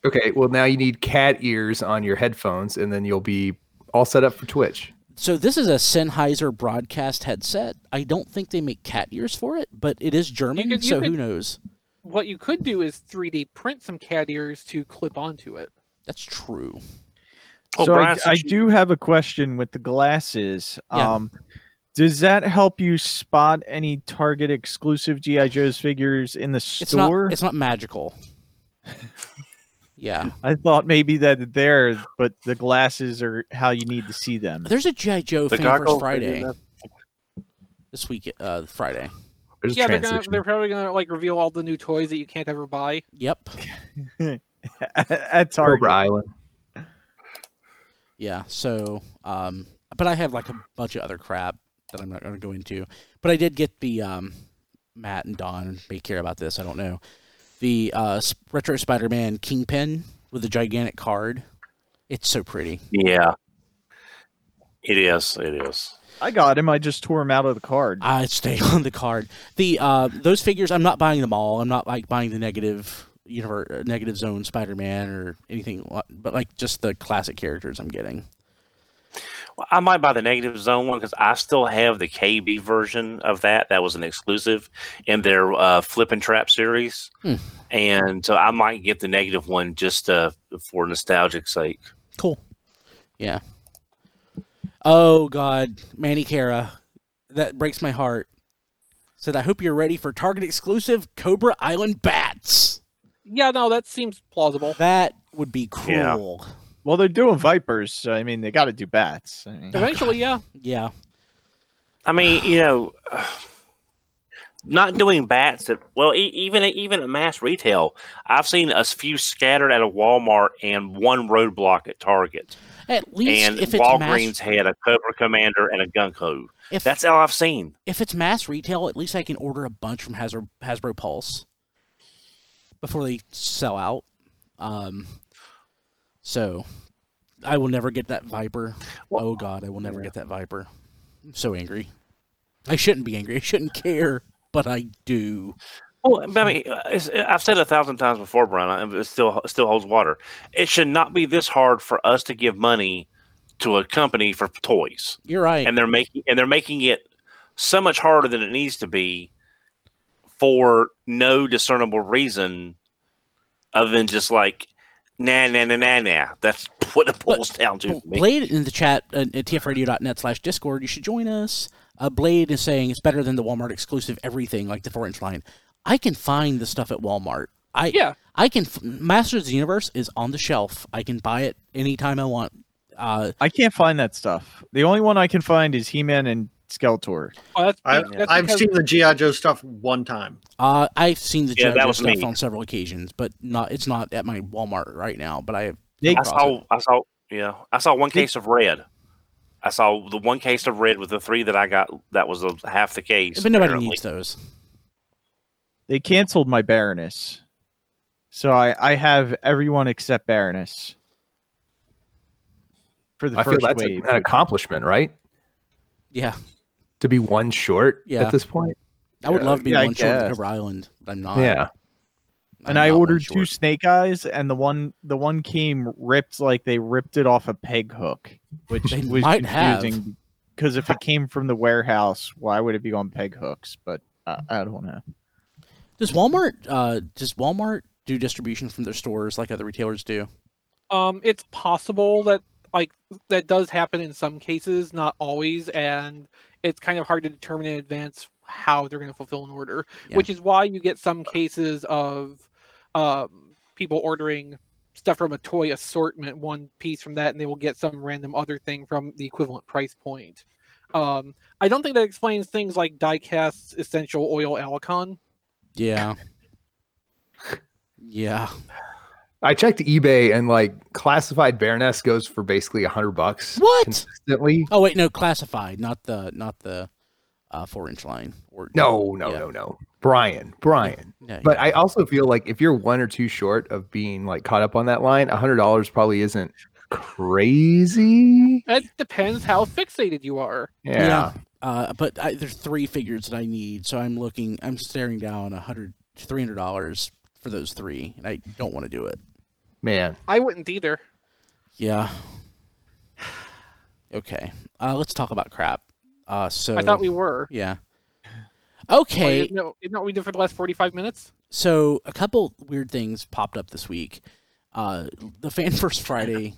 Okay, well now you need cat ears on your headphones, and then you'll be all set up for Twitch.
So this is a Sennheiser broadcast headset. I don't think they make cat ears for it, but it is German, who knows?
What you could do is 3D print some cat ears to clip onto it.
That's true.
Oh,
So
Brian,
I do have a question with the glasses.
Yeah.
Does that help you spot any Target exclusive G.I. Joe's figures in the store?
It's not magical. Yeah.
I thought maybe that there, but the glasses are how you need to see them.
There's a G.I. Joe
The
Fan First
goggles,
Friday. This week, Friday.
There's a
Yeah,
transition.
they're probably gonna like reveal all the new toys that you can't ever buy.
Yep.
At Target.
Cobra Island.
Yeah. So, but I have like a bunch of other crap that I'm not going to go into. But I did get the Matt and Don may care about this. I don't know. The retro Spider-Man Kingpin with the gigantic card. It's so pretty.
Yeah. It is. It is.
I got him. I just tore him out of the card.
I stay on the card. The those figures, I'm not buying them all. I'm not like buying the negative zone Spider-Man or anything, but like just the classic characters I'm getting.
Well, I might buy the Negative Zone one because I still have the KB version of that. That was an exclusive in their Flip and Trap series. And so I might get the negative one just for nostalgic sake.
Cool. Yeah. Oh, God. Manny Cara. That breaks my heart. Said, I hope you're ready for Target exclusive Cobra Island bats.
Yeah, no, that seems plausible.
That would be cool.
Well, they're doing Vipers, so I mean, they got to do bats. I mean,
Eventually, yeah.
Yeah.
I mean, not doing bats at even at mass retail. I've seen a few scattered at a Walmart and one roadblock at Target.
At least
And
if it's
Walgreens had a Cobra Commander and a Gunko. That's all I've seen.
If it's mass retail, at least I can order a bunch from Hasbro Pulse before they sell out. So I will never get that Viper. Oh God, I will never get that Viper. I'm so angry. I shouldn't be angry. I shouldn't care, but I do.
Well, I mean, I've said 1,000 times before, Brian. And it still holds water. It should not be this hard for us to give money to a company for toys.
You're right.
And they're making it so much harder than it needs to be for no discernible reason other than just like nah. That's what it boils down to.
Blade in the chat at tfradio.net/Discord. You should join us. Blade is saying it's better than the Walmart exclusive everything, like the 4-inch line. I can find the stuff at Walmart. I can. Masters of the Universe is on the shelf. I can buy it anytime I want.
I can't find that stuff. The only one I can find is He-Man and Skeletor.
Oh,
I've seen the G.I. Joe stuff one time.
I've seen the G.I. Joe stuff
me.
on several occasions, but it's not at my Walmart right now. But I
saw one case of red. I saw the one case of red with the 3 that I got. That was half the case.
But nobody
apparently.
needs those.
They canceled my Baroness. So I have everyone except Baroness. For the
I feel
first
that's
wave.
an accomplishment, right?
Yeah,
To be one short
Yeah.
at this point.
I would love to be
Yeah, I
one short of
guess.
Cobra Island, but I'm not.
Yeah.
And
I'm
I
not one
ordered
short.
2 Snake Eyes, and the one came ripped like they ripped it off a peg hook, which
They
was
might have.
confusing. Because if it came from the warehouse, why would it be on peg hooks? But I don't know.
Does Walmart do distribution from their stores like other retailers do?
It's possible that that does happen in some cases, not always, and it's kind of hard to determine in advance how they're going to fulfill an order,
Yeah.
which is why you get some cases of people ordering stuff from a toy assortment, one piece from that, and they will get some random other thing from the equivalent price point. I don't think that explains things like Diecast's Essential Oil Alicon.
Yeah. Yeah.
I checked eBay and like classified Baroness goes for basically $100.
What?
Consistently.
Oh wait, no, classified, not the 4-inch line. Or
No. Brian.
Yeah,
But I also feel like if you're 1 or 2 short of being like caught up on that line, $100 probably isn't crazy.
It depends how fixated you are.
Yeah.
But there's 3 figures that I need, so I'm staring down $300 for those 3, and I don't want to do it.
Man,
I wouldn't either.
Yeah. Okay. Let's talk about crap. So
I thought we were.
Yeah.
Oh,
Okay.
isn't that what we did for the last 45 minutes?
So a couple weird things popped up this week. The Fan First Friday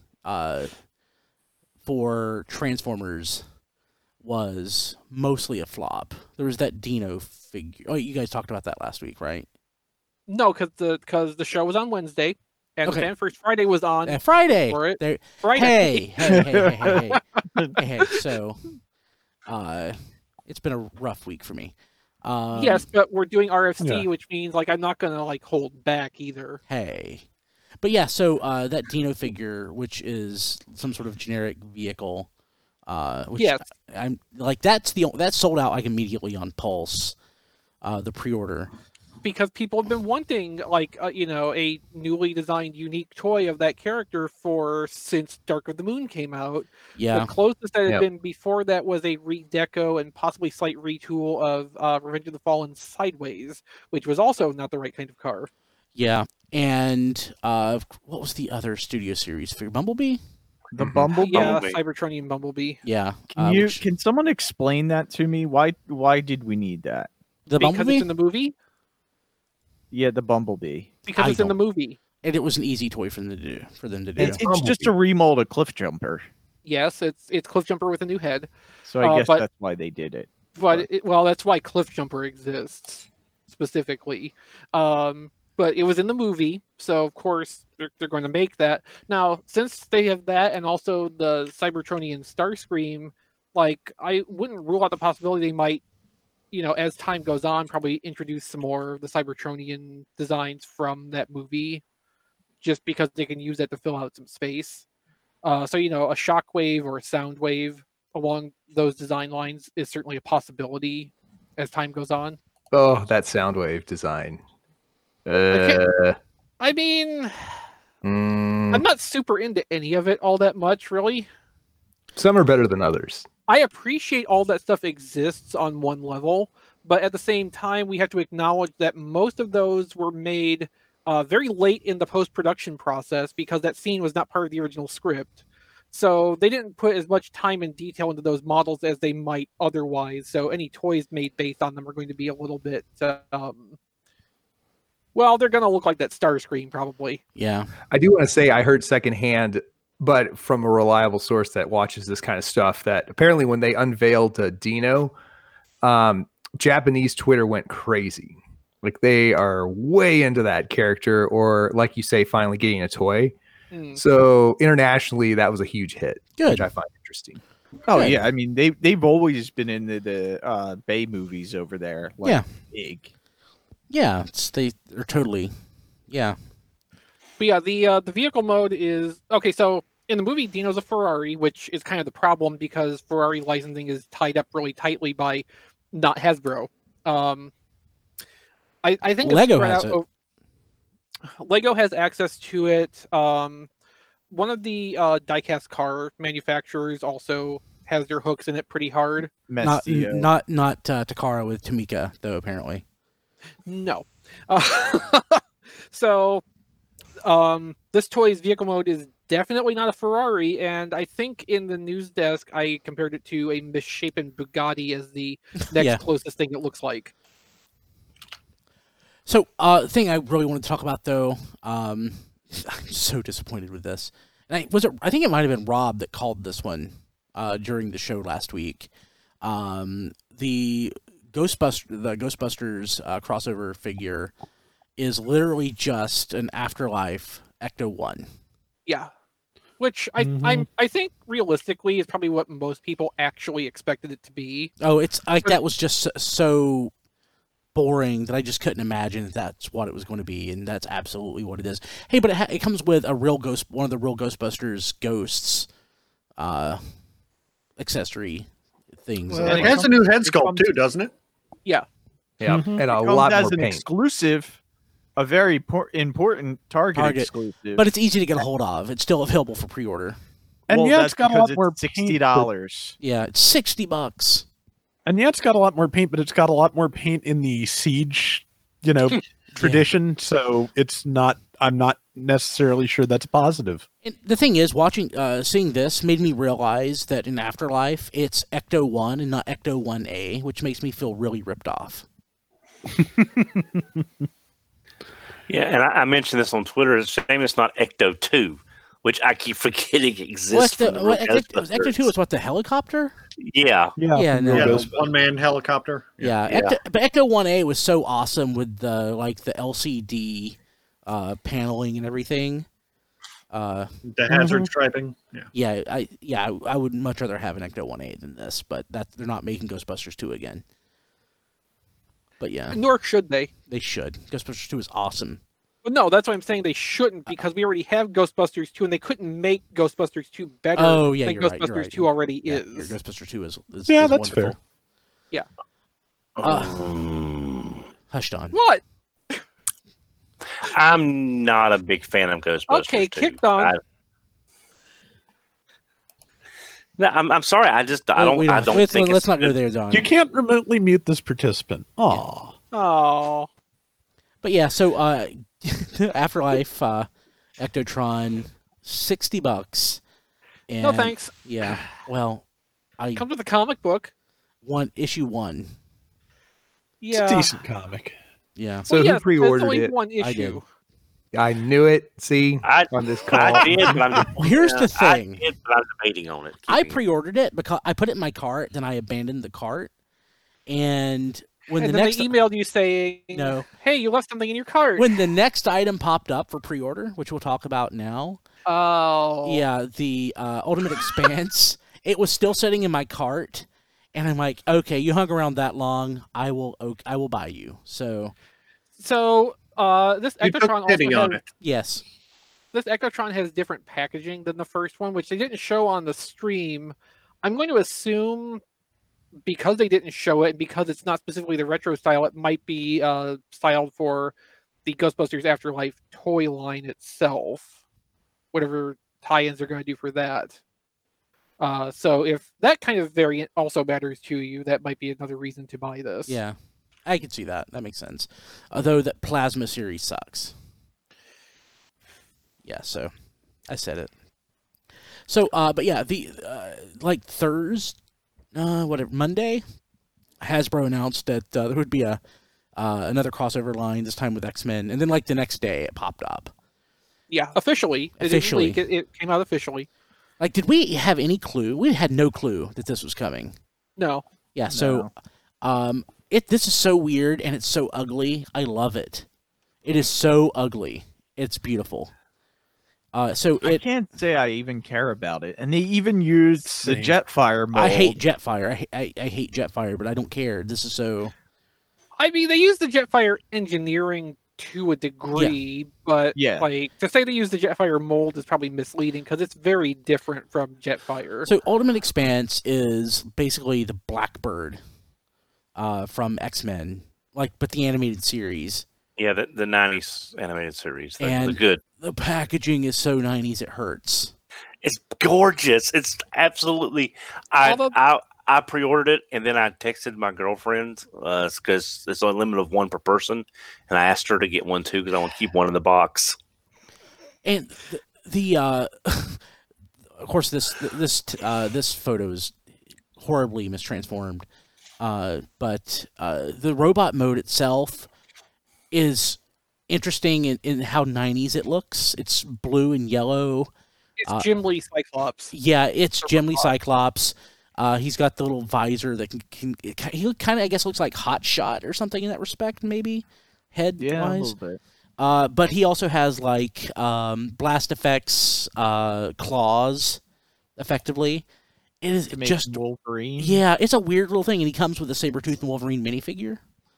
for Transformers was mostly a flop. There was that Dino figure. Oh, you guys talked about that last week, right?
No, because the show was on Wednesday, and
Okay.
Fan First Friday was on
Friday.
for it.
There,
Friday.
hey. So, it's been a rough week for me.
Yes, but we're doing RFC,
Yeah.
which means like I'm not gonna like hold back either.
Hey. But yeah, so that Dino figure, which is some sort of generic vehicle, which
Yes.
I'm like that's sold out like immediately on Pulse, the pre-order.
Because people have been wanting like a newly designed unique toy of that character since Dark of the Moon came out.
Yeah,
The closest that had
Yep.
been before that was a redeco and possibly slight retool of Revenge of the Fallen Sideways, which was also not the right kind of car.
yeah. And what was the other Studio Series figure? Bumblebee?
The
Mhm.
Bumblebee.
Yeah,
Bumblebee.
Cybertronian Bumblebee.
Yeah.
Can someone explain that to me? Why did we need that?
the
Because
Bumblebee?
it's in the movie.
Yeah, the Bumblebee.
Because
I
it's in the
don't-
movie.
And it was an easy toy for them to do.
It's just a remold of Cliff Jumper.
Yes, it's Cliff Jumper with a new head.
So I guess
but-
that's why they did it.
But that's why Cliff Jumper exists specifically. But it was in the movie, so of course they're going to make that. Now, since they have that and also the Cybertronian Starscream, like I wouldn't rule out the possibility they might, as time goes on, probably introduce some more of the Cybertronian designs from that movie, just because they can use that to fill out some space. So a Shockwave or a Soundwave along those design lines is certainly a possibility as time goes on.
Oh, that Soundwave design.
I mean, I'm not super into any of it all that much, really.
Some are better than others.
I appreciate all that stuff exists on one level, but at the same time, we have to acknowledge that most of those were made very late in the post-production process because that scene was not part of the original script. So they didn't put as much time and detail into those models as they might otherwise. So any toys made based on them are going to be a little bit, well, they're going to look like that Starscream probably.
Yeah.
I do want to say I heard secondhand, but from a reliable source that watches this kind of stuff, that apparently when they unveiled Dino, Japanese Twitter went crazy. Like they are way into that character, or like you say, finally getting a toy. So internationally, that was a huge hit,
Good.
which I find interesting.
Oh
Good.
yeah, I mean they've always been into the Bay movies over there. Like,
Yeah.
big.
Yeah. They're totally. Yeah.
But yeah, the vehicle mode is okay. So in the movie, Dino's a Ferrari, which is kind of the problem because Ferrari licensing is tied up really tightly by not Hasbro. I think it's
Lego
spread
has
out
it.
Lego has access to it. One of the diecast car manufacturers also has their hooks in it pretty hard.
Not
Mestio.
not Takara with Tamika though. Apparently.
No. So this toy's vehicle mode is definitely not a Ferrari, and I think in the news desk I compared it to a misshapen Bugatti as the next
Yeah.
closest thing it looks like.
So, the thing I really wanted to talk about, though, I'm so disappointed with this. And I think it might have been Rob that called this one during the show last week. The Ghostbusters crossover figure is literally just an Afterlife Ecto-1.
Yeah. Which I think realistically is probably what most people actually expected it to be.
Oh, it's like that was just so boring that I just couldn't imagine that's what it was going to be, and that's absolutely what it is. Hey, but it comes with a real ghost, one of the real Ghostbusters ghosts, accessory things.
Well, it has a new head sculpt too, doesn't it?
Yeah.
Yeah,
Mhm.
and a
It comes
lot
as
more
an
paint.
exclusive, a very important Target exclusive.
But it's easy to get a hold of. It's still available for pre-order.
And
well,
yeah,
that's
it's got a
because
lot more
it's
paint,
$60.
Yeah, it's $60.
And yeah, it's got a lot more paint, but it's got a lot more paint in the Siege, tradition. So it's not I'm not necessarily sure that's positive.
And the thing is, seeing this made me realize that in Afterlife, it's Ecto 1 and not Ecto 1A, which makes me feel really ripped off.
Yeah, and I mentioned this on Twitter. It's a shame it's not Ecto 2, which I keep forgetting exists.
Ecto 2 is what, the helicopter?
Yeah.
Yeah, no.
Yeah, the one-man helicopter.
Yeah. But Ecto 1A was so awesome with the LCD paneling and everything.
The hazard striping. Yeah.
I would much rather have an Ecto 1A than this, but they're not making Ghostbusters 2 again. But yeah,
Nor should they.
they should. Ghostbusters 2 is awesome.
Well, no, that's why I'm saying they shouldn't, because we already have Ghostbusters 2, and they couldn't make Ghostbusters 2 better
Oh yeah,
than
you're right.
Ghostbusters
You're right.
2 already
Yeah,
is.
your Ghostbusters 2 is
Yeah,
is
that's
wonderful.
fair.
Yeah.
Hushed on.
What?
I'm not a big fan of Ghostbusters.
Okay,
2.
kicked on.
No, I'm sorry. I don't think
Let's not go there, Don.
You can't remotely mute this participant. Aw.
Oh.
But yeah, so Afterlife, Ectotron, $60. And,
No thanks.
Yeah, well,
Comes with a comic book.
issue 1.
Yeah.
It's a decent comic.
Yeah.
So
Well,
who
yes,
pre-ordered
there's only
it?
one
I
issue.
I knew it. See,
I
on this call.
I did, but I'm
Well, here's the thing.
I did, but I'm debating on it.
I pre-ordered it because I put it in my cart, then I abandoned the cart, and when
And
the
then
next
they emailed you saying,
No.
hey, you left something in your cart.
when the next item popped up for pre-order, which we'll talk about now,
Oh.
yeah, the Ultimate Expanse, it was still sitting in my cart, and I'm like, okay, you hung around that long, I will buy you. So
So, this
You took
Ectotron
pity
also
on
has,
it.
yes,
this Ectotron has different packaging than the first one, which they didn't show on the stream. I'm going to assume because they didn't show it, and because it's not specifically the retro style, it might be styled for the Ghostbusters Afterlife toy line itself. Whatever tie-ins they're going to do for that. So if that kind of variant also matters to you, that might be another reason to buy this.
yeah, I can see that. That makes sense. Although that Plasma series sucks. Yeah, so I said it. So, but yeah, the like Thursday, Monday, Hasbro announced that there would be another crossover line, this time with X-Men, and then like the next day it popped up.
Yeah, officially. It didn't
Officially.
leak, it came out officially.
Like, did we have any clue? We had no clue that this was coming.
No.
Yeah, so this is so weird and it's so ugly. I love it. It is so ugly. It's beautiful. So
I can't say I even care about it, and they even used the
Same.
Jetfire mold.
I hate Jetfire. I hate Jetfire, but I don't care. This is so.
I mean, they use the Jetfire engineering to a degree, but
Yeah.
like to say they use the Jetfire mold is probably misleading because it's very different from Jetfire.
So Ultimate Expanse is basically the Blackbird from X-Men, but the animated series.
Yeah, the 90s animated series. The
And-
good.
The packaging is so 90s it hurts.
It's gorgeous. It's absolutely. I pre-ordered it and then I texted my girlfriend because it's a limit of one per person, and I asked her to get one too because I want to keep one in the box.
And the of course this photo is horribly mistransformed, but the robot mode itself is interesting in how 90s it looks. It's blue and yellow.
It's Jim Lee Cyclops.
Yeah, it's Jim Lee Cyclops. He's got the little visor that he kind of, I guess, looks like Hot Shot or something in that respect, maybe head
Yeah, a
wise.
little bit.
But he also has like blast effects, claws, effectively. It is
To make
just
Wolverine.
yeah, it's a weird little thing, and he comes with a Sabretooth and Wolverine minifigure.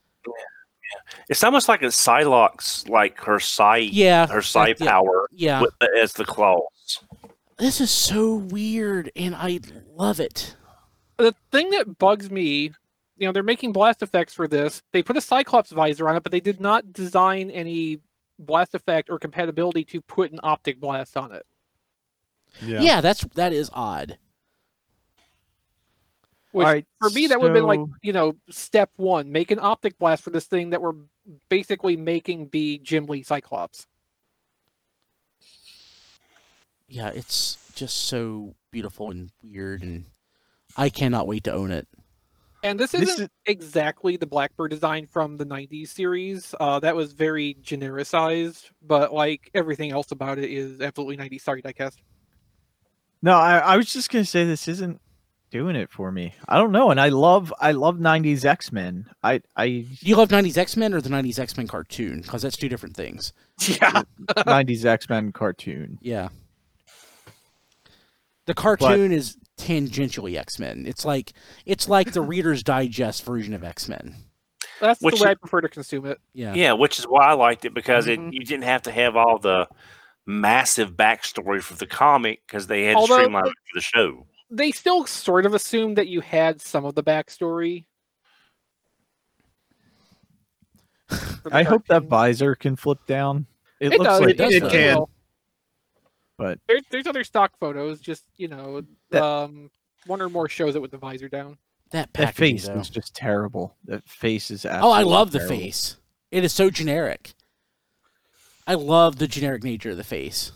It's almost like a Psylocke, like her psi,
Yeah,
her psi
yeah,
power
yeah.
as the claws.
This is so weird, and I love it.
The thing that bugs me, they're making blast effects for this. They put a Cyclops visor on it, but they did not design any blast effect or compatibility to put an optic blast on it.
Yeah, that is odd.
Which
Alright,
for me, that would have been like,
so-
step one. Make an optic blast for this thing that we're basically making be Jim Lee Cyclops.
yeah, it's just so beautiful and weird, and I cannot wait to own it.
And this isn't exactly the Blackbird design from the 90s series. That was very genericized, but like everything else about it is absolutely 90s. Sorry, Diecast.
No, I was just gonna say this isn't doing it for me. I don't know, and I love 90s X-Men.
Do you love 90s X-Men or the 90s X-Men cartoon? Because that's two different things.
Yeah.
90s X-Men cartoon.
Yeah. The cartoon is tangentially X-Men. It's like the Reader's Digest version of X-Men.
That's the way I prefer to consume it.
Yeah.
Yeah, which is why I liked it, because you didn't have to have all the massive backstory for the comic, because they had to streamline it for the show.
They still sort of assumed that you had some of the backstory.
I hope that visor can flip down. It looks
does,
like
it can.
But
there's other stock photos, just one or more shows it with the visor down.
That
face
though.
is just terrible. That face is
I
absolutely
love the
terrible.
face. It is so generic. I love the generic nature of the face.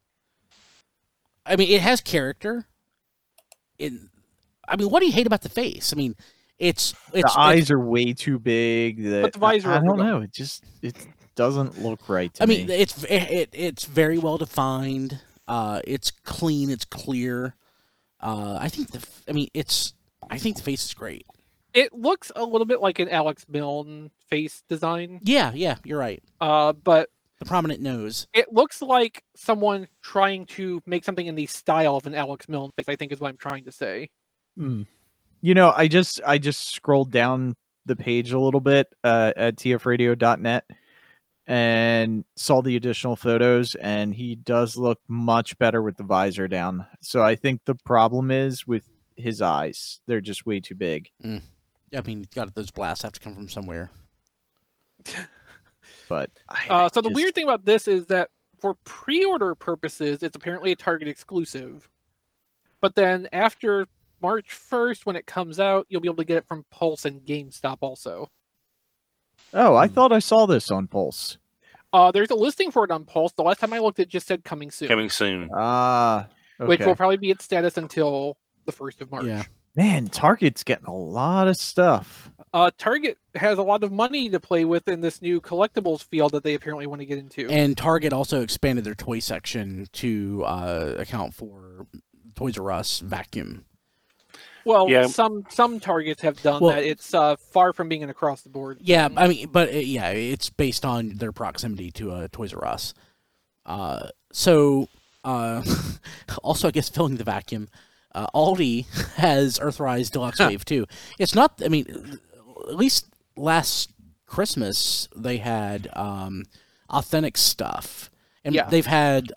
I mean, it has character. What do you hate about the face? I mean, it's
the eyes are way too big.
But the visor,
I don't know. It doesn't look right to me.
It's very well defined. It's clean. It's clear. I think the face is great.
It looks a little bit like an Alex Milne face design.
Yeah, you're right.
But
the prominent nose.
It looks like someone trying to make something in the style of an Alex Milne face, I think is what I'm trying to say.
You know, I just scrolled down the page a little bit at tfradio.net and saw the additional photos, and he does look much better with the visor down. So I think the problem is with his eyes. They're just way too big.
I mean, those blasts have to come from somewhere.
But
so the weird thing about this is that for pre-order purposes, it's apparently a Target exclusive. But then after March 1st, when it comes out, you'll be able to get it from Pulse and GameStop also.
Oh, I thought I saw this on Pulse.
There's a listing for it on Pulse. The last time I looked, it just said coming soon.
Coming soon.
Okay.
Which will probably be its status until the 1st of March.
Yeah.
Man, Target's getting a lot of stuff.
Target has a lot of money to play with in this new collectibles field that they apparently want to get into.
And Target also expanded their toy section to account for Toys R Us vacuum.
Well, yeah. Some Targets have done that. It's far from being an across the board.
Yeah, I mean, but it's based on their proximity to Toys R Us. Also, I guess filling the vacuum, Aldi has Earthrise Deluxe Wave 2. It's not. I mean, at least last Christmas they had authentic stuff, and they've had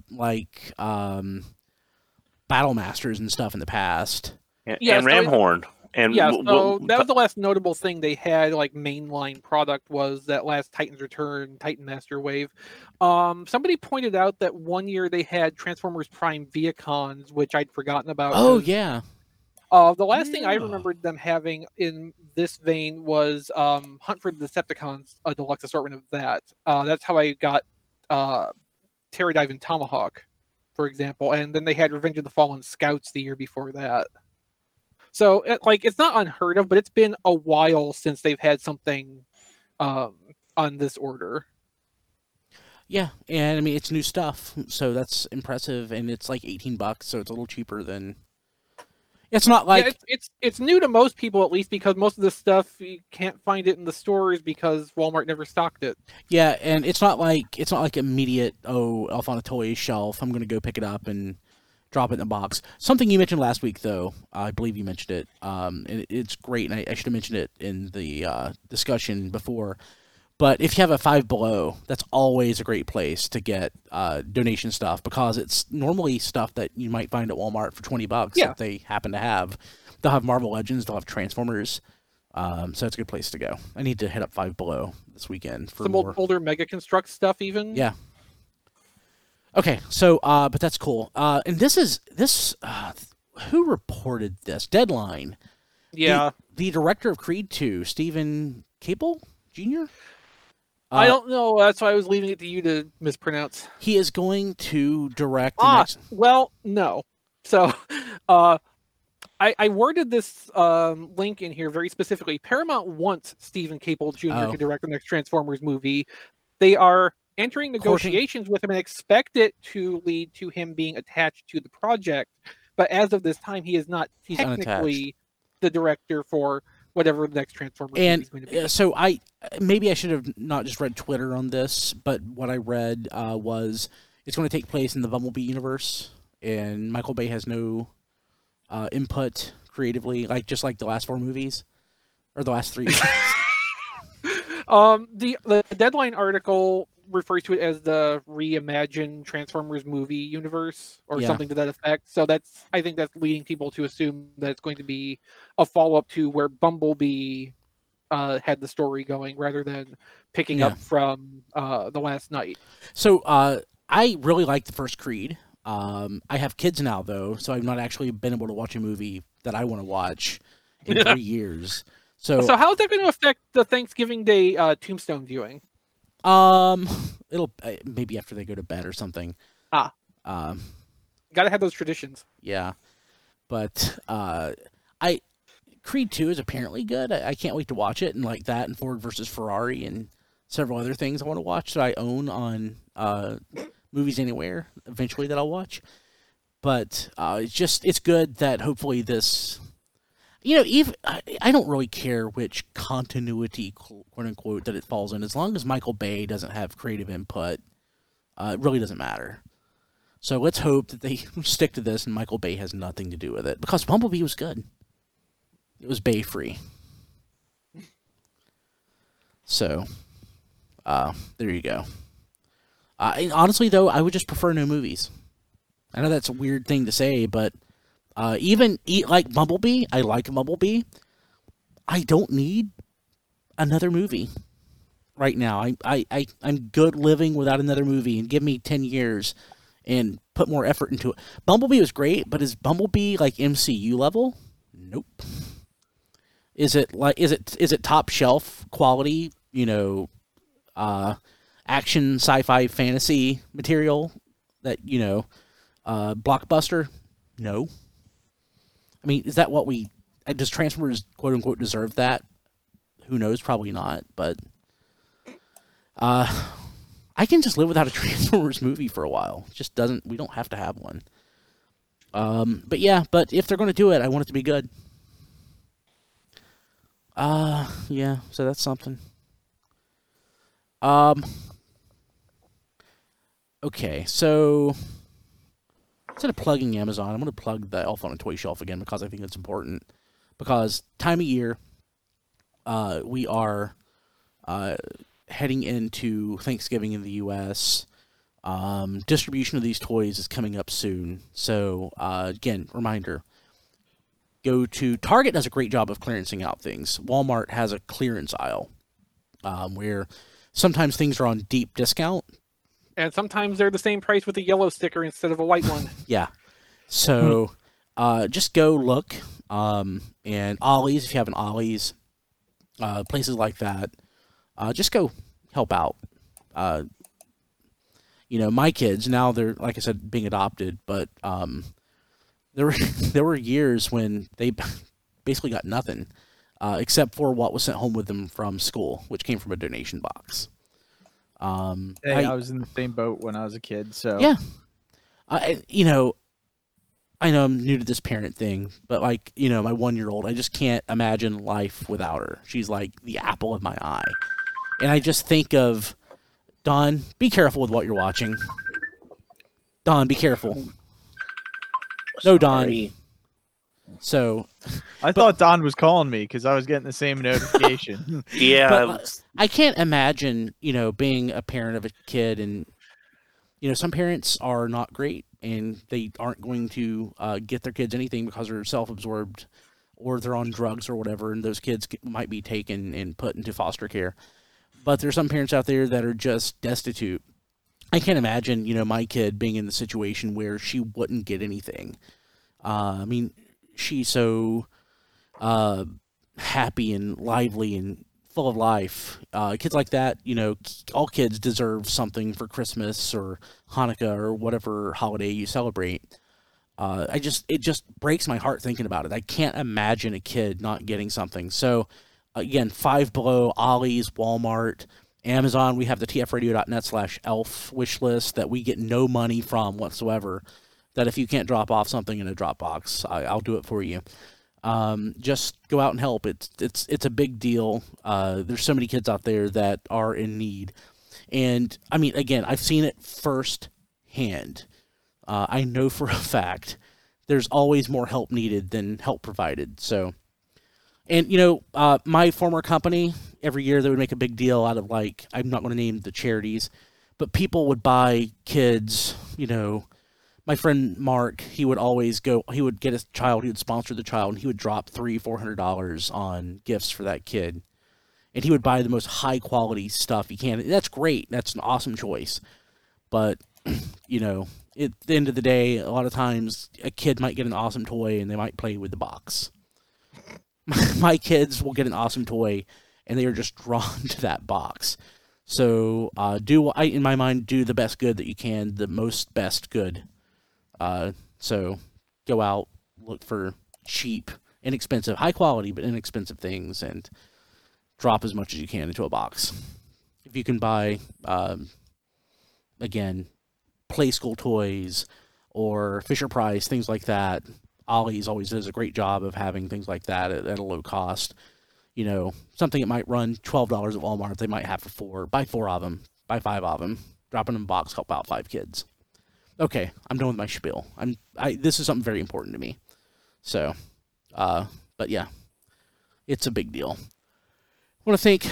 Battle Masters and stuff in the past.
And Ramhorn. And
so that was the last notable thing they had, like mainline product, was that last Titan's Return, Titan Master Wave. Somebody pointed out that one year they had Transformers Prime Viacons, which I'd forgotten about.
Oh yeah.
The last thing I remembered them having in this vein was Hunt for the Decepticons, a deluxe assortment of that. That's how I got Terradive and Tomahawk, for example. And then they had Revenge of the Fallen Scouts the year before that. So, it's not unheard of, but it's been a while since they've had something on this order.
Yeah, and I mean, it's new stuff, so that's impressive, and it's like $18, so it's a little cheaper than... It's not like...
Yeah, it's new to most people, at least, because most of this stuff, you can't find it in the stores because Walmart never stocked it.
Yeah, and it's not like immediate, off on a toy shelf, I'm going to go pick it up and drop it in a box. Something you mentioned last week, though, I believe you mentioned it, and it's great, and I should have mentioned it in the discussion before, but if you have a Five Below, that's always a great place to get donation stuff, because it's normally stuff that you might find at Walmart for $20 if they happen to have. They'll have Marvel Legends, they'll have Transformers, so it's a good place to go. I need to hit up Five Below this weekend for
some older Mega Construct stuff, even.
Yeah. Okay, so but that's cool. And this who reported this? Deadline.
Yeah.
The director of Creed 2, Stephen Caple Jr.
I don't know. That's why I was leaving it to you to mispronounce.
He is going to direct the next.
Well, no. So, I worded this link in here very specifically. Paramount wants Stephen Caple Jr. to direct the next Transformers movie. They are entering negotiations with him and expect it to lead to him being attached to the project. But as of this time, he is not technically the director for whatever the next Transformers movie is going to be.
So maybe I should have not just read Twitter on this, but what I read was it's going to take place in the Bumblebee universe, and Michael Bay has no input creatively, just like the last 4 movies or the last 3.
The Deadline article refers to it as the reimagined Transformers movie universe or something to that effect. So I think that's leading people to assume that it's going to be a follow-up to where Bumblebee had the story going rather than picking up from The Last Night.
So I really like the first Creed. I have kids now, though, so I've not actually been able to watch a movie that I want to watch in 3 years. So
how is that going to affect the Thanksgiving Day Tombstone viewing?
It'll maybe after they go to bed or something.
Gotta have those traditions.
Yeah, but Creed 2 is apparently good. I can't wait to watch it, and like that, and Ford versus Ferrari, and several other things I want to watch that I own on Movies Anywhere eventually that I'll watch. But it's good that hopefully this. Even I don't really care which continuity, quote unquote, that it falls in. As long as Michael Bay doesn't have creative input, it really doesn't matter. So let's hope that they stick to this and Michael Bay has nothing to do with it. Because Bumblebee was good. It was Bay free. So, there you go. And honestly, though, I would just prefer no movies. I know that's a weird thing to say, but like Bumblebee, I like Bumblebee. I don't need another movie right now. I'm good living without another movie, and give me 10 years and put more effort into it. Bumblebee was great, but is Bumblebee like MCU level? Nope. Is it top shelf quality, action, sci-fi, fantasy material that, blockbuster? No. I mean, is that what does Transformers, quote unquote, deserve that? Who knows? Probably not, but I can just live without a Transformers movie for a while. It just we don't have to have one. But if they're going to do it, I want it to be good. Yeah, so that's something. Okay, so instead of plugging Amazon, I'm going to plug the Elf on a Toy Shelf again because I think it's important. Because time of year, we are heading into Thanksgiving in the U.S. Distribution of these toys is coming up soon. So, again, reminder. Go to Target does a great job of clearancing out things. Walmart has a clearance aisle where sometimes things are on deep discount.
And sometimes they're the same price with a yellow sticker instead of a white one.
Yeah. So just go look. And Ollie's, if you have an Ollie's, places like that, just go help out. My kids, now they're, like I said, being adopted, but there were years when they basically got nothing, except for what was sent home with them from school, which came from a donation box.
I was in the same boat when I was a kid, so
yeah. I know I'm new to this parent thing, but my 1-year-old, I just can't imagine life without her. She's like the apple of my eye, and I just think of Don. Be careful with what you're watching. Don, be careful. No, Don. So,
I thought Don was calling me because I was getting the same notification.
Yeah,
but I can't imagine, being a parent of a kid, and some parents are not great, and they aren't going to get their kids anything because they're self-absorbed, or they're on drugs or whatever, and those kids might be taken and put into foster care. But there's some parents out there that are just destitute. I can't imagine, my kid being in the situation where she wouldn't get anything. I mean, she's so happy and lively and full of life. Kids like that, all kids deserve something for Christmas or Hanukkah or whatever holiday you celebrate. It just breaks my heart thinking about it. I can't imagine a kid not getting something. So, again, Five Below, Ollie's, Walmart, Amazon. We have the tfradio.net/elf wish list that we get no money from whatsoever. That if you can't drop off something in a Dropbox, I'll do it for you. Just go out and help. It's a big deal. There's so many kids out there that are in need. And, I mean, again, I've seen it firsthand. I know for a fact there's always more help needed than help provided. So, and, my former company, every year they would make a big deal out of, like, I'm not going to name the charities, but people would buy kids, my friend Mark, he would get his child, he would sponsor the child, and he would drop $300-$400 on gifts for that kid. And he would buy the most high quality stuff he can. That's great. That's an awesome choice. But, at the end of the day, a lot of times a kid might get an awesome toy and they might play with the box. My kids will get an awesome toy and they are just drawn to that box. So in my mind, do the best good that you can, the most best good. So go out, look for cheap, inexpensive, high quality, but inexpensive things and drop as much as you can into a box. If you can buy, again, Play School toys or Fisher-Price, things like that. Ollie's always does a great job of having things like that at a low cost. Something that might run $12 at Walmart, they might have for 4. Buy 4 of them. Buy 5 of them. Drop them in a box, help out 5 kids. Okay, I'm done with my spiel. This is something very important to me. So, but yeah, it's a big deal. I want to thank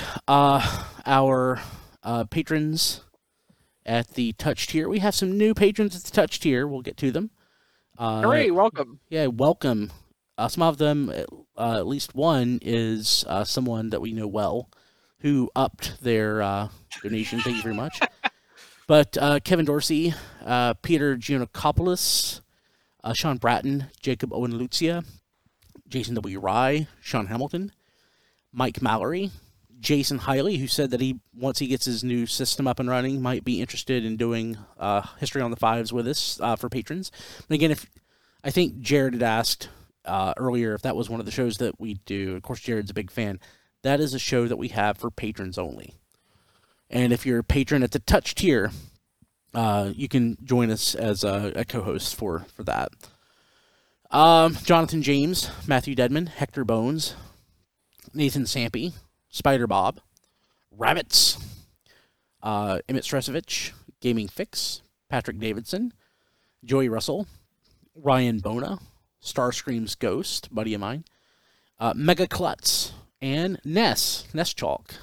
our patrons at the Touch tier. We have some new patrons at the Touch tier. We'll get to them.
Hooray, welcome.
Yeah, welcome. Some of them, at least one, is someone that we know well who upped their donation. Thank you very much. But Kevin Dorsey, Peter Giannakopoulos, Sean Bratton, Jacob Owen Lucia, Jason W. Rye, Sean Hamilton, Mike Mallory, Jason Hiley, who said that once he gets his new system up and running, might be interested in doing History on the Fives with us for patrons. And again, I think Jared had asked earlier if that was one of the shows that we do. Of course, Jared's a big fan. That is a show that we have for patrons only. And if you're a patron at the Touch tier, you can join us as a co-host for that. Jonathan James, Matthew Dedman, Hector Bones, Nathan Sampy, Spider Bob, Rabbits, Emmett Stresovich, Gaming Fix, Patrick Davidson, Joey Russell, Ryan Bona, Starscream's Ghost, buddy of mine, Mega Klutz, and Ness Chalk.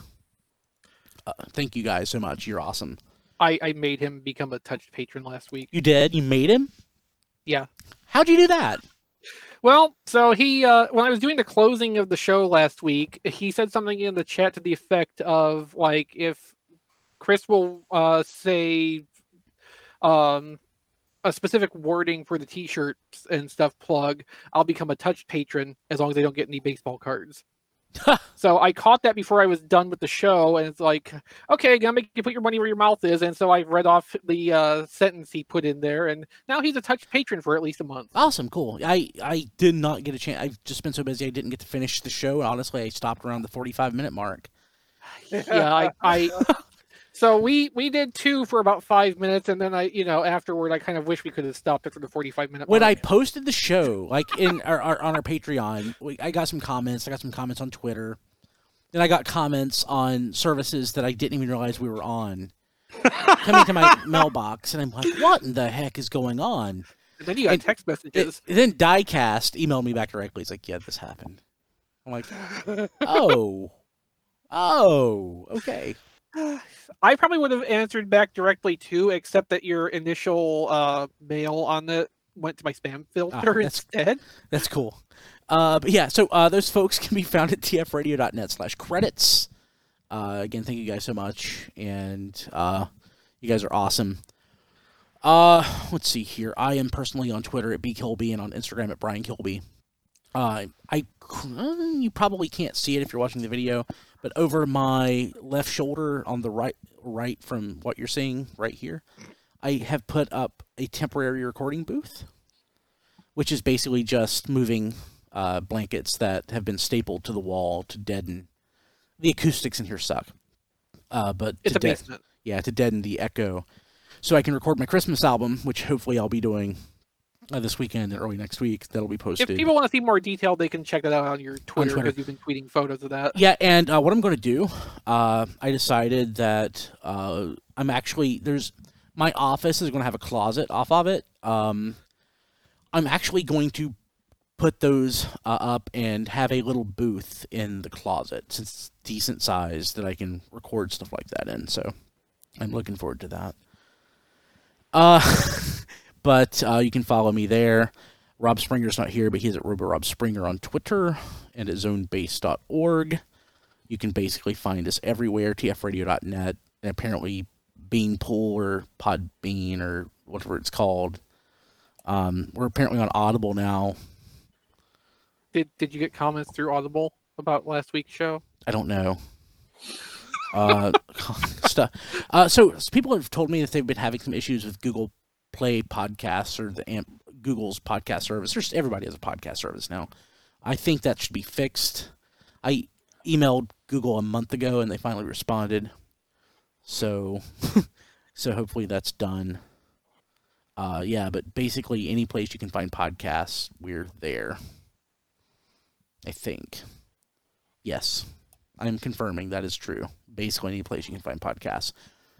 Thank you guys so much. You're awesome.
I made him become a Touch patron last week.
You did? You made him?
Yeah.
How'd you do that?
Well, so he, when I was doing the closing of the show last week, he said something in the chat to the effect of, like, if Chris will say a specific wording for the t-shirts and stuff plug, I'll become a Touch patron as long as they don't get any baseball cards. So I caught that before I was done with the show, and it's like, okay, gonna make you put your money where your mouth is. And so I read off the sentence he put in there, and now he's a Touch patron for at least a month.
Awesome, cool. I did not get a chance. I've just been so busy I didn't get to finish the show. Honestly, I stopped around the 45-minute mark.
Yeah, I so we did 2 for about 5 minutes, and then afterward I kind of wish we could have stopped after the 45-minute mark.
When I posted the show, like in on our Patreon, I got some comments. I got some comments on Twitter. Then I got comments on services that I didn't even realize we were on coming to my mailbox, and I'm like, what in the heck is going on?
And then you got text messages.
Then Diecast emailed me back directly. He's like, yeah, this happened. I'm like, oh, okay.
I probably would have answered back directly too, except that your initial mail on it went to my spam filter instead. That's
cool. But yeah, so those folks can be found at tfradio.net/credits. Again, thank you guys so much, and you guys are awesome. Let's see here. I am personally on Twitter at bkilby and on Instagram at Brian Kilby. You probably can't see it if you're watching the video, but over my left shoulder on the right from what you're seeing right here, I have put up a temporary recording booth, which is basically just moving blankets that have been stapled to the wall to deaden. The acoustics in here suck. But
It's a basement.
Yeah, to deaden the echo. So I can record my Christmas album, which hopefully I'll be doing this weekend and early next week. That'll be posted.
If people want to see more detail, they can check that out on your Twitter
Twitter.
because you've been tweeting photos of that.
Yeah, and what I'm going to do, I decided that I'm actually my office is going to have a closet off of it. I'm actually going to put those up and have a little booth in the closet, since it's decent size that I can record stuff like that in. So I'm looking forward to that. But you can follow me there. Rob Springer's not here, but he's at RoboRob Springer on Twitter and at zonebase.org. You can basically find us everywhere, tfradio.net, and apparently Beanpool or Podbean or whatever it's called. We're apparently on Audible now.
Did you get comments through Audible about last week's show?
I don't know. Stuff. So people have told me that they've been having some issues with Google Play Podcasts or Google's podcast service. Everybody has a podcast service now. I think that should be fixed. I emailed Google a month ago and they finally responded. So, so hopefully that's done. Yeah, but basically any place you can find podcasts, we're there. I think. Yes. I'm confirming that is true. Basically any place you can find podcasts.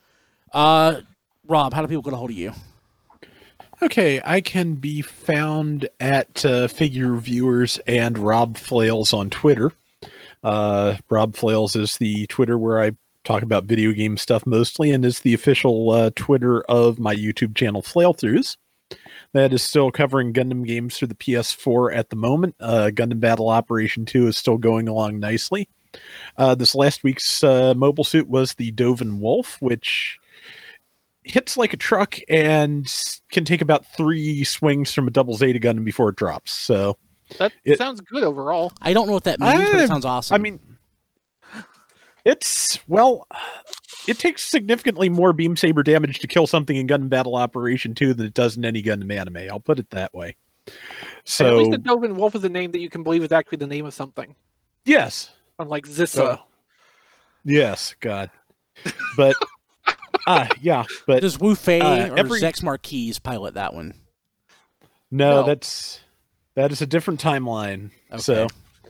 Rob, how do people get a hold of you?
Okay, I can be found at Figure Reviewers and Rob Flails on Twitter. Rob Flails is the Twitter where I talk about video game stuff mostly, and is the official Twitter of my YouTube channel, Flailthroughs. That is still covering Gundam games for the PS4 at the moment. Gundam Battle Operation 2 is still going along nicely. This last week's mobile suit was the Dovin Wolf, which hits like a truck and can take about 3 swings from a double Zeta Gundam before it drops. So
That sounds good overall.
I don't know what that means, but it sounds awesome.
I mean, it takes significantly more beam saber damage to kill something in Gundam Battle Operation 2 than it does in any Gundam anime. I'll put it that way. So
And at least the Dovin Wolf is a name that you can believe is actually the name of something.
yes.
Unlike Zissa.
Yes, God. But yeah, but
does Wu Fei or
every-
Zex Marquis pilot that one?
no,
No.
that is a different timeline.
Okay.
So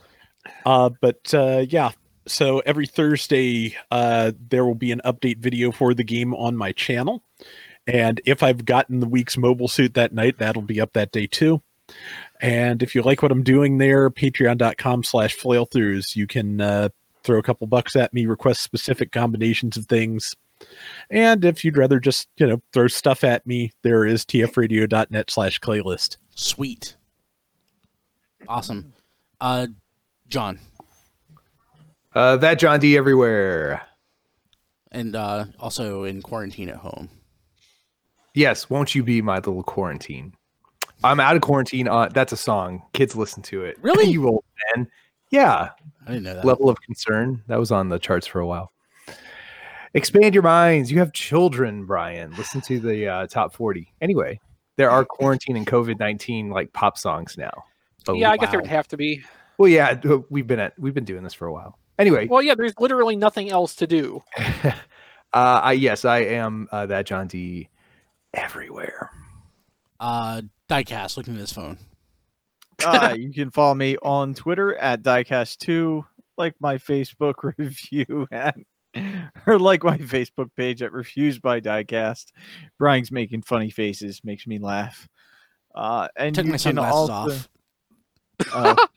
yeah. So every Thursday, there will be an update video for the game on my channel. And if I've gotten the week's mobile suit that night, that'll be up that day too. And if you like what I'm doing there, patreon.com/flailthroughs, you can throw a couple bucks at me, request specific combinations of things. And if you'd rather just, throw stuff at me, there is tfradio.net/playlist.
Sweet. Awesome. John.
That John D everywhere.
And also in quarantine at home.
Yes, won't you be my little quarantine? I'm out of quarantine. That's a song. Kids listen to it.
Really?
You old man. Yeah.
I didn't know that.
Level of concern. That was on the charts for a while. Expand your minds. You have children, Brian. Listen to the top 40. Anyway, there are quarantine and COVID-19 like pop songs now. Oh,
Yeah, I guess there
wow.
would have to be.
Well, yeah, we've been doing this for a while. Anyway,
Well, yeah, there's literally nothing else to do.
yes, I am that John D everywhere.
Diecast, looking at his phone.
You can follow me on Twitter at Diecast2, like my Facebook review or like my Facebook page at Reviews by Diecast. Brian's making funny faces, makes me laugh. And
Took
you
my
can
sunglasses
also,
off.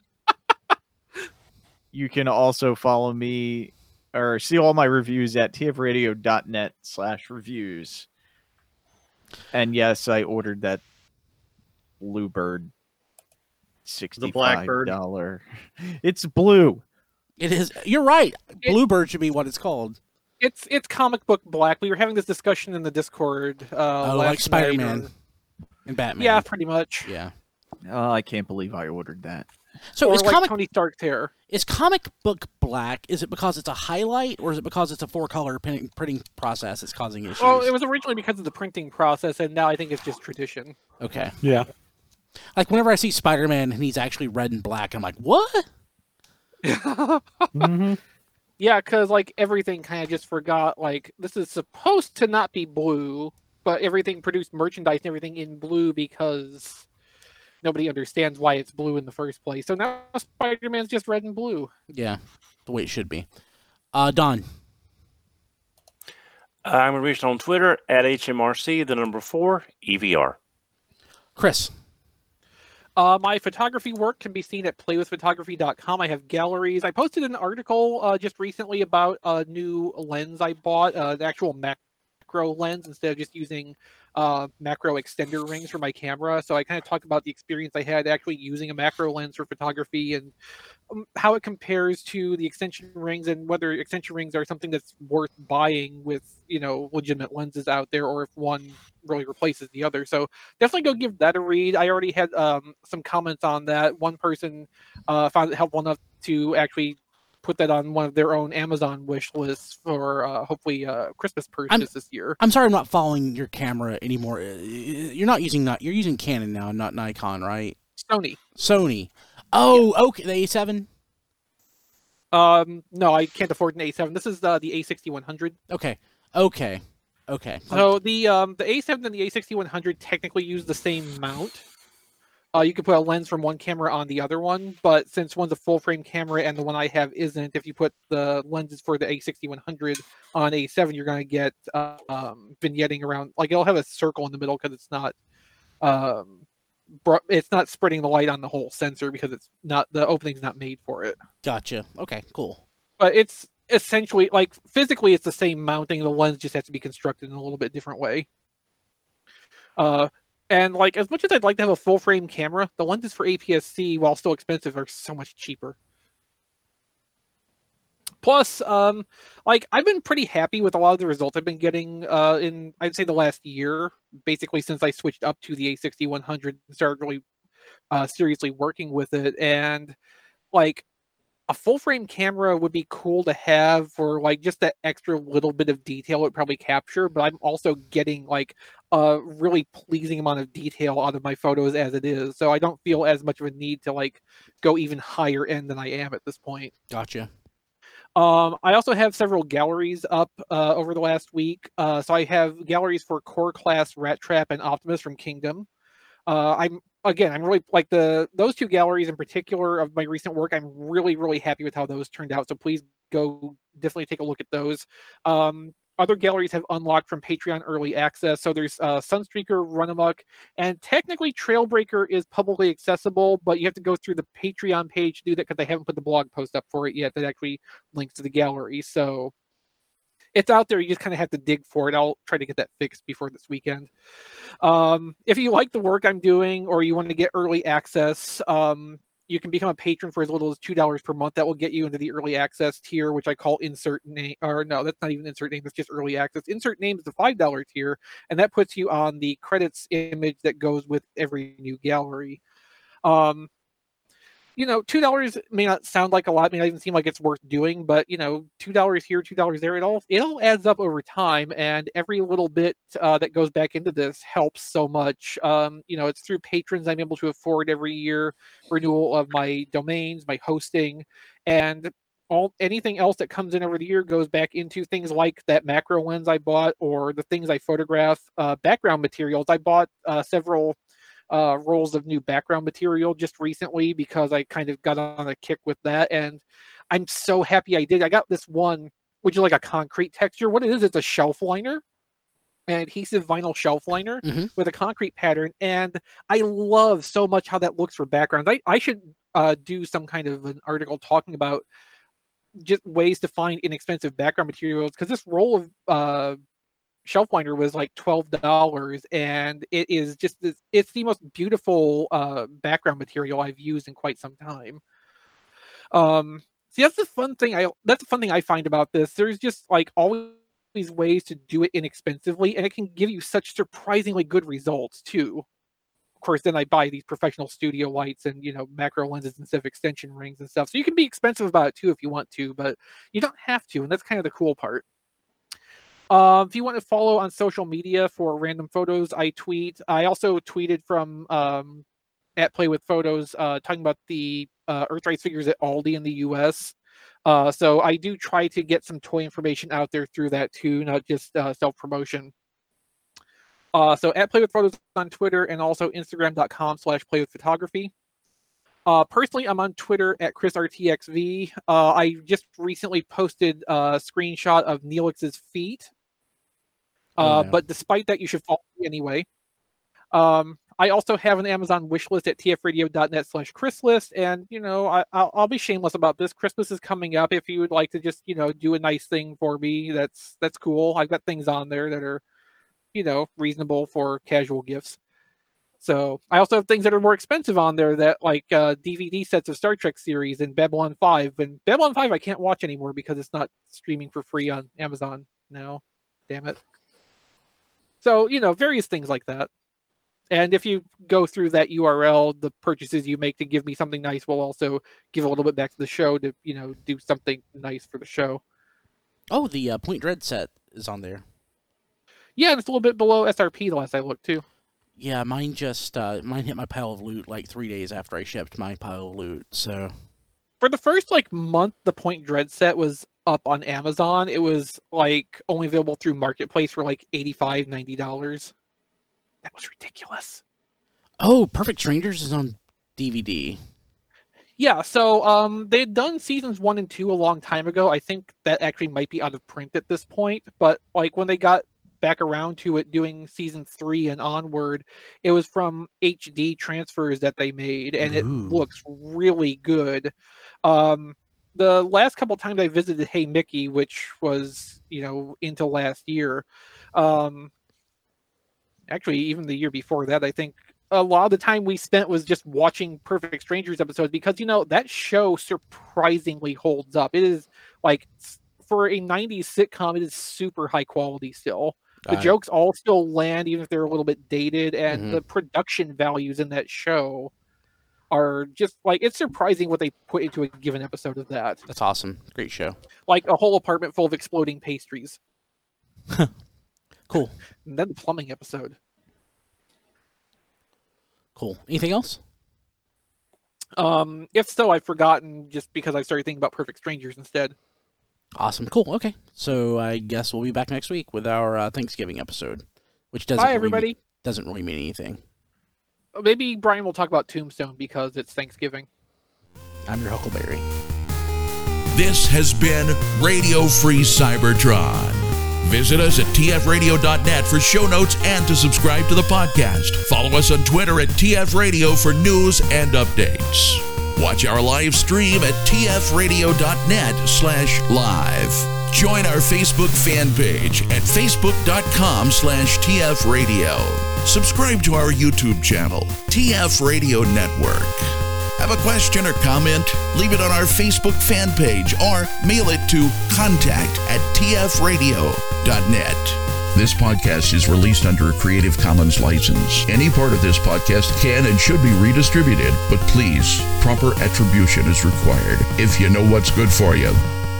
you can also follow me or see all my reviews at tfradio.net/reviews. And yes, I ordered that Bluebird $65.
Blackbird.
It's blue.
It is. You're right. Bluebird should be what it's called.
It's comic book black. We were having this discussion in the Discord.
Like
last
Spider-Man
night,
and Batman.
Yeah, pretty much.
Yeah.
Oh, I can't believe I ordered that.
So
or
is
like
comic
Tony Stark's hair.
is comic book black? Is it because it's a highlight, or is it because it's a 4-color printing process that's causing issues?
Well, it was originally because of the printing process, and now I think it's just tradition.
Okay.
Yeah.
Like whenever I see Spider-Man and he's actually red and black, I'm like, what?
Mm-hmm.
Yeah, because like everything kind of just forgot, like, this is supposed to not be blue, but everything produced merchandise and everything in blue because nobody understands why it's blue in the first place. So now Spider-Man's just red and blue.
Yeah, the way it should be. Don.
I'm reached on Twitter at HMRC, the number 4, EVR.
Chris.
My photography work can be seen at playwithphotography.com. I have galleries. I posted an article just recently about a new lens I bought, the actual macro lens instead of just using macro extender rings for my camera. So I kind of talked about the experience I had actually using a macro lens for photography and how it compares to the extension rings and whether extension rings are something that's worth buying with, legitimate lenses out there, or if one really replaces the other. So definitely go give that a read. I already had some comments on that. One person found it helpful enough to actually put that on one of their own Amazon wish lists for hopefully Christmas purchase this year.
I'm sorry I'm not following your camera anymore. You're using Canon now, not Nikon, right?
Sony.
Oh, yeah. Okay. The A7?
No, I can't afford an A7. This is the A6100.
Okay.
So the A7 and the A6100 technically use the same mount. You could put a lens from one camera on the other one, but since one's a full frame camera and the one I have isn't, if you put the lenses for the A6100 on A7, you're going to get vignetting around. Like, it'll have a circle in the middle because it's not spreading the light on the whole sensor because the opening's not made for it.
Gotcha. Okay, cool.
But it's essentially, like, physically it's the same mounting. The lens just has to be constructed in a little bit different way. And like, as much as I'd like to have a full frame camera, the lenses for APS-C, while still expensive, are so much cheaper. Plus, like, I've been pretty happy with a lot of the results I've been getting in, I'd say, the last year, basically since I switched up to the A6100 and started really seriously working with it. And like, a full frame camera would be cool to have for like just that extra little bit of detail it would probably capture, but I'm also getting like a really pleasing amount of detail out of my photos as it is. So I don't feel as much of a need to like go even higher end than I am at this point.
Gotcha.
I also have several galleries up over the last week. So I have galleries for Core Class, Rat Trap, and Optimus from Kingdom. I'm really like those two galleries in particular of my recent work. I'm really, really happy with how those turned out. So please go definitely take a look at those. Other galleries have unlocked from Patreon early access. So there's Sunstreaker, Run Amok, and technically Trailbreaker is publicly accessible, but you have to go through the Patreon page to do that because they haven't put the blog post up for it yet that actually links to the gallery. So it's out there. You just kind of have to dig for it. I'll try to get that fixed before this weekend. If you like the work I'm doing or you want to get early access, you can become a patron for as little as $2 per month. That will get you into the early access tier, which I call insert name. Or no, that's not even insert name. That's just early access. Insert name is the $5 tier, and that puts you on the credits image that goes with every new gallery. $2 may not sound like a lot, may not even seem like it's worth doing, but $2 here, $2 there, it all adds up over time, and every little bit that goes back into this helps so much. It's through patrons I'm able to afford every year renewal of my domains, my hosting, and anything else that comes in over the year goes back into things like that macro lens I bought or the things I photograph, background materials. I bought several rolls of new background material just recently because I kind of got on a kick with that, and I'm so happy I did. I got this one, which is like a concrete texture. What it is, it's a shelf liner, an adhesive vinyl shelf liner with a concrete pattern, and I love so much how that looks for backgrounds. I should do some kind of an article talking about just ways to find inexpensive background materials, because this roll of shelf liner was like $12, and it is just it's the most beautiful background material I've used in quite some time. See, that's the fun thing I find about this. There's just like always ways to do it inexpensively, and it can give you such surprisingly good results too. course, then I buy these professional studio lights and, macro lenses instead of extension rings and stuff. So you can be expensive about it too if you want to, but you don't have to. And that's kind of the cool part. If you want to follow on social media for random photos, I tweet. I also tweeted from at Play With Photos talking about the Earthrise figures at Aldi in the US. So I do try to get some toy information out there through that too, not just self-promotion. So at Play With Photos on Twitter and also Instagram.com/playwithphotography. Personally, I'm on Twitter at ChrisRTXV. I just recently posted a screenshot of Neelix's feet. But despite that, you should follow me anyway. I also have an Amazon wish list at tfradio.net/ChrisList. And, I'll be shameless about this. Christmas is coming up. If you would like to just, do a nice thing for me, that's cool. I've got things on there that are, reasonable for casual gifts. So I also have things that are more expensive on there that like DVD sets of Star Trek series and Babylon 5. And Babylon 5 I can't watch anymore because it's not streaming for free on Amazon now. Damn it. So, various things like that. And if you go through that URL, the purchases you make to give me something nice will also give a little bit back to the show to, do something nice for the show.
Oh, the Point Dread set is on there.
Yeah, and it's a little bit below SRP the last I looked, too.
Yeah, mine just mine hit my pile of loot like 3 days after I shipped my pile of loot, so...
For the first, month the Point Dread set was up on Amazon, it was, only available through Marketplace for, $85, $90. That was ridiculous.
Oh, Perfect Strangers is on DVD.
Yeah, so they'd done seasons 1 and 2 a long time ago. I think that actually might be out of print at this point. But when they got back around to it doing season 3 and onward, it was from HD transfers that they made, and it looks really good. The last couple times I visited Hey Mickey, which was, into last year, actually even the year before that, I think a lot of the time we spent was just watching Perfect Strangers episodes because, that show surprisingly holds up. It is for a 90s sitcom, it is super high quality still. The jokes all still land, even if they're a little bit dated, and the production values in that show are just it's surprising what they put into a given episode of that.
That's awesome. Great show.
Like a whole apartment full of exploding pastries.
Cool.
And then the plumbing episode.
Cool. Anything else?
If so, I've forgotten just because I started thinking about Perfect Strangers instead.
Awesome. Cool. Okay. So I guess we'll be back next week with our Thanksgiving episode, which doesn't
everybody.
Doesn't really mean anything.
Maybe Brian will talk about Tombstone because it's Thanksgiving.
I'm your Huckleberry.
This has been Radio Free Cybertron. Visit us at tfradio.net for show notes and to subscribe to the podcast. Follow us on Twitter at tfradio for news and updates. Watch our live stream at tfradio.net/live. Join our Facebook fan page at facebook.com/tfradio. Subscribe to our YouTube channel, TF Radio Network. Have a question or comment? Leave it on our Facebook fan page or mail it to contact@tfradio.net. This podcast is released under a Creative Commons license. Any part of this podcast can and should be redistributed, but please, proper attribution is required if you know what's good for you.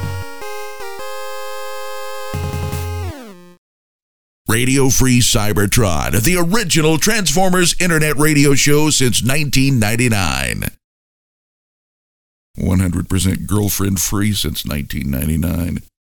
Radio Free Cybertron, the original Transformers internet radio show since 1999. 100% girlfriend free since 1999.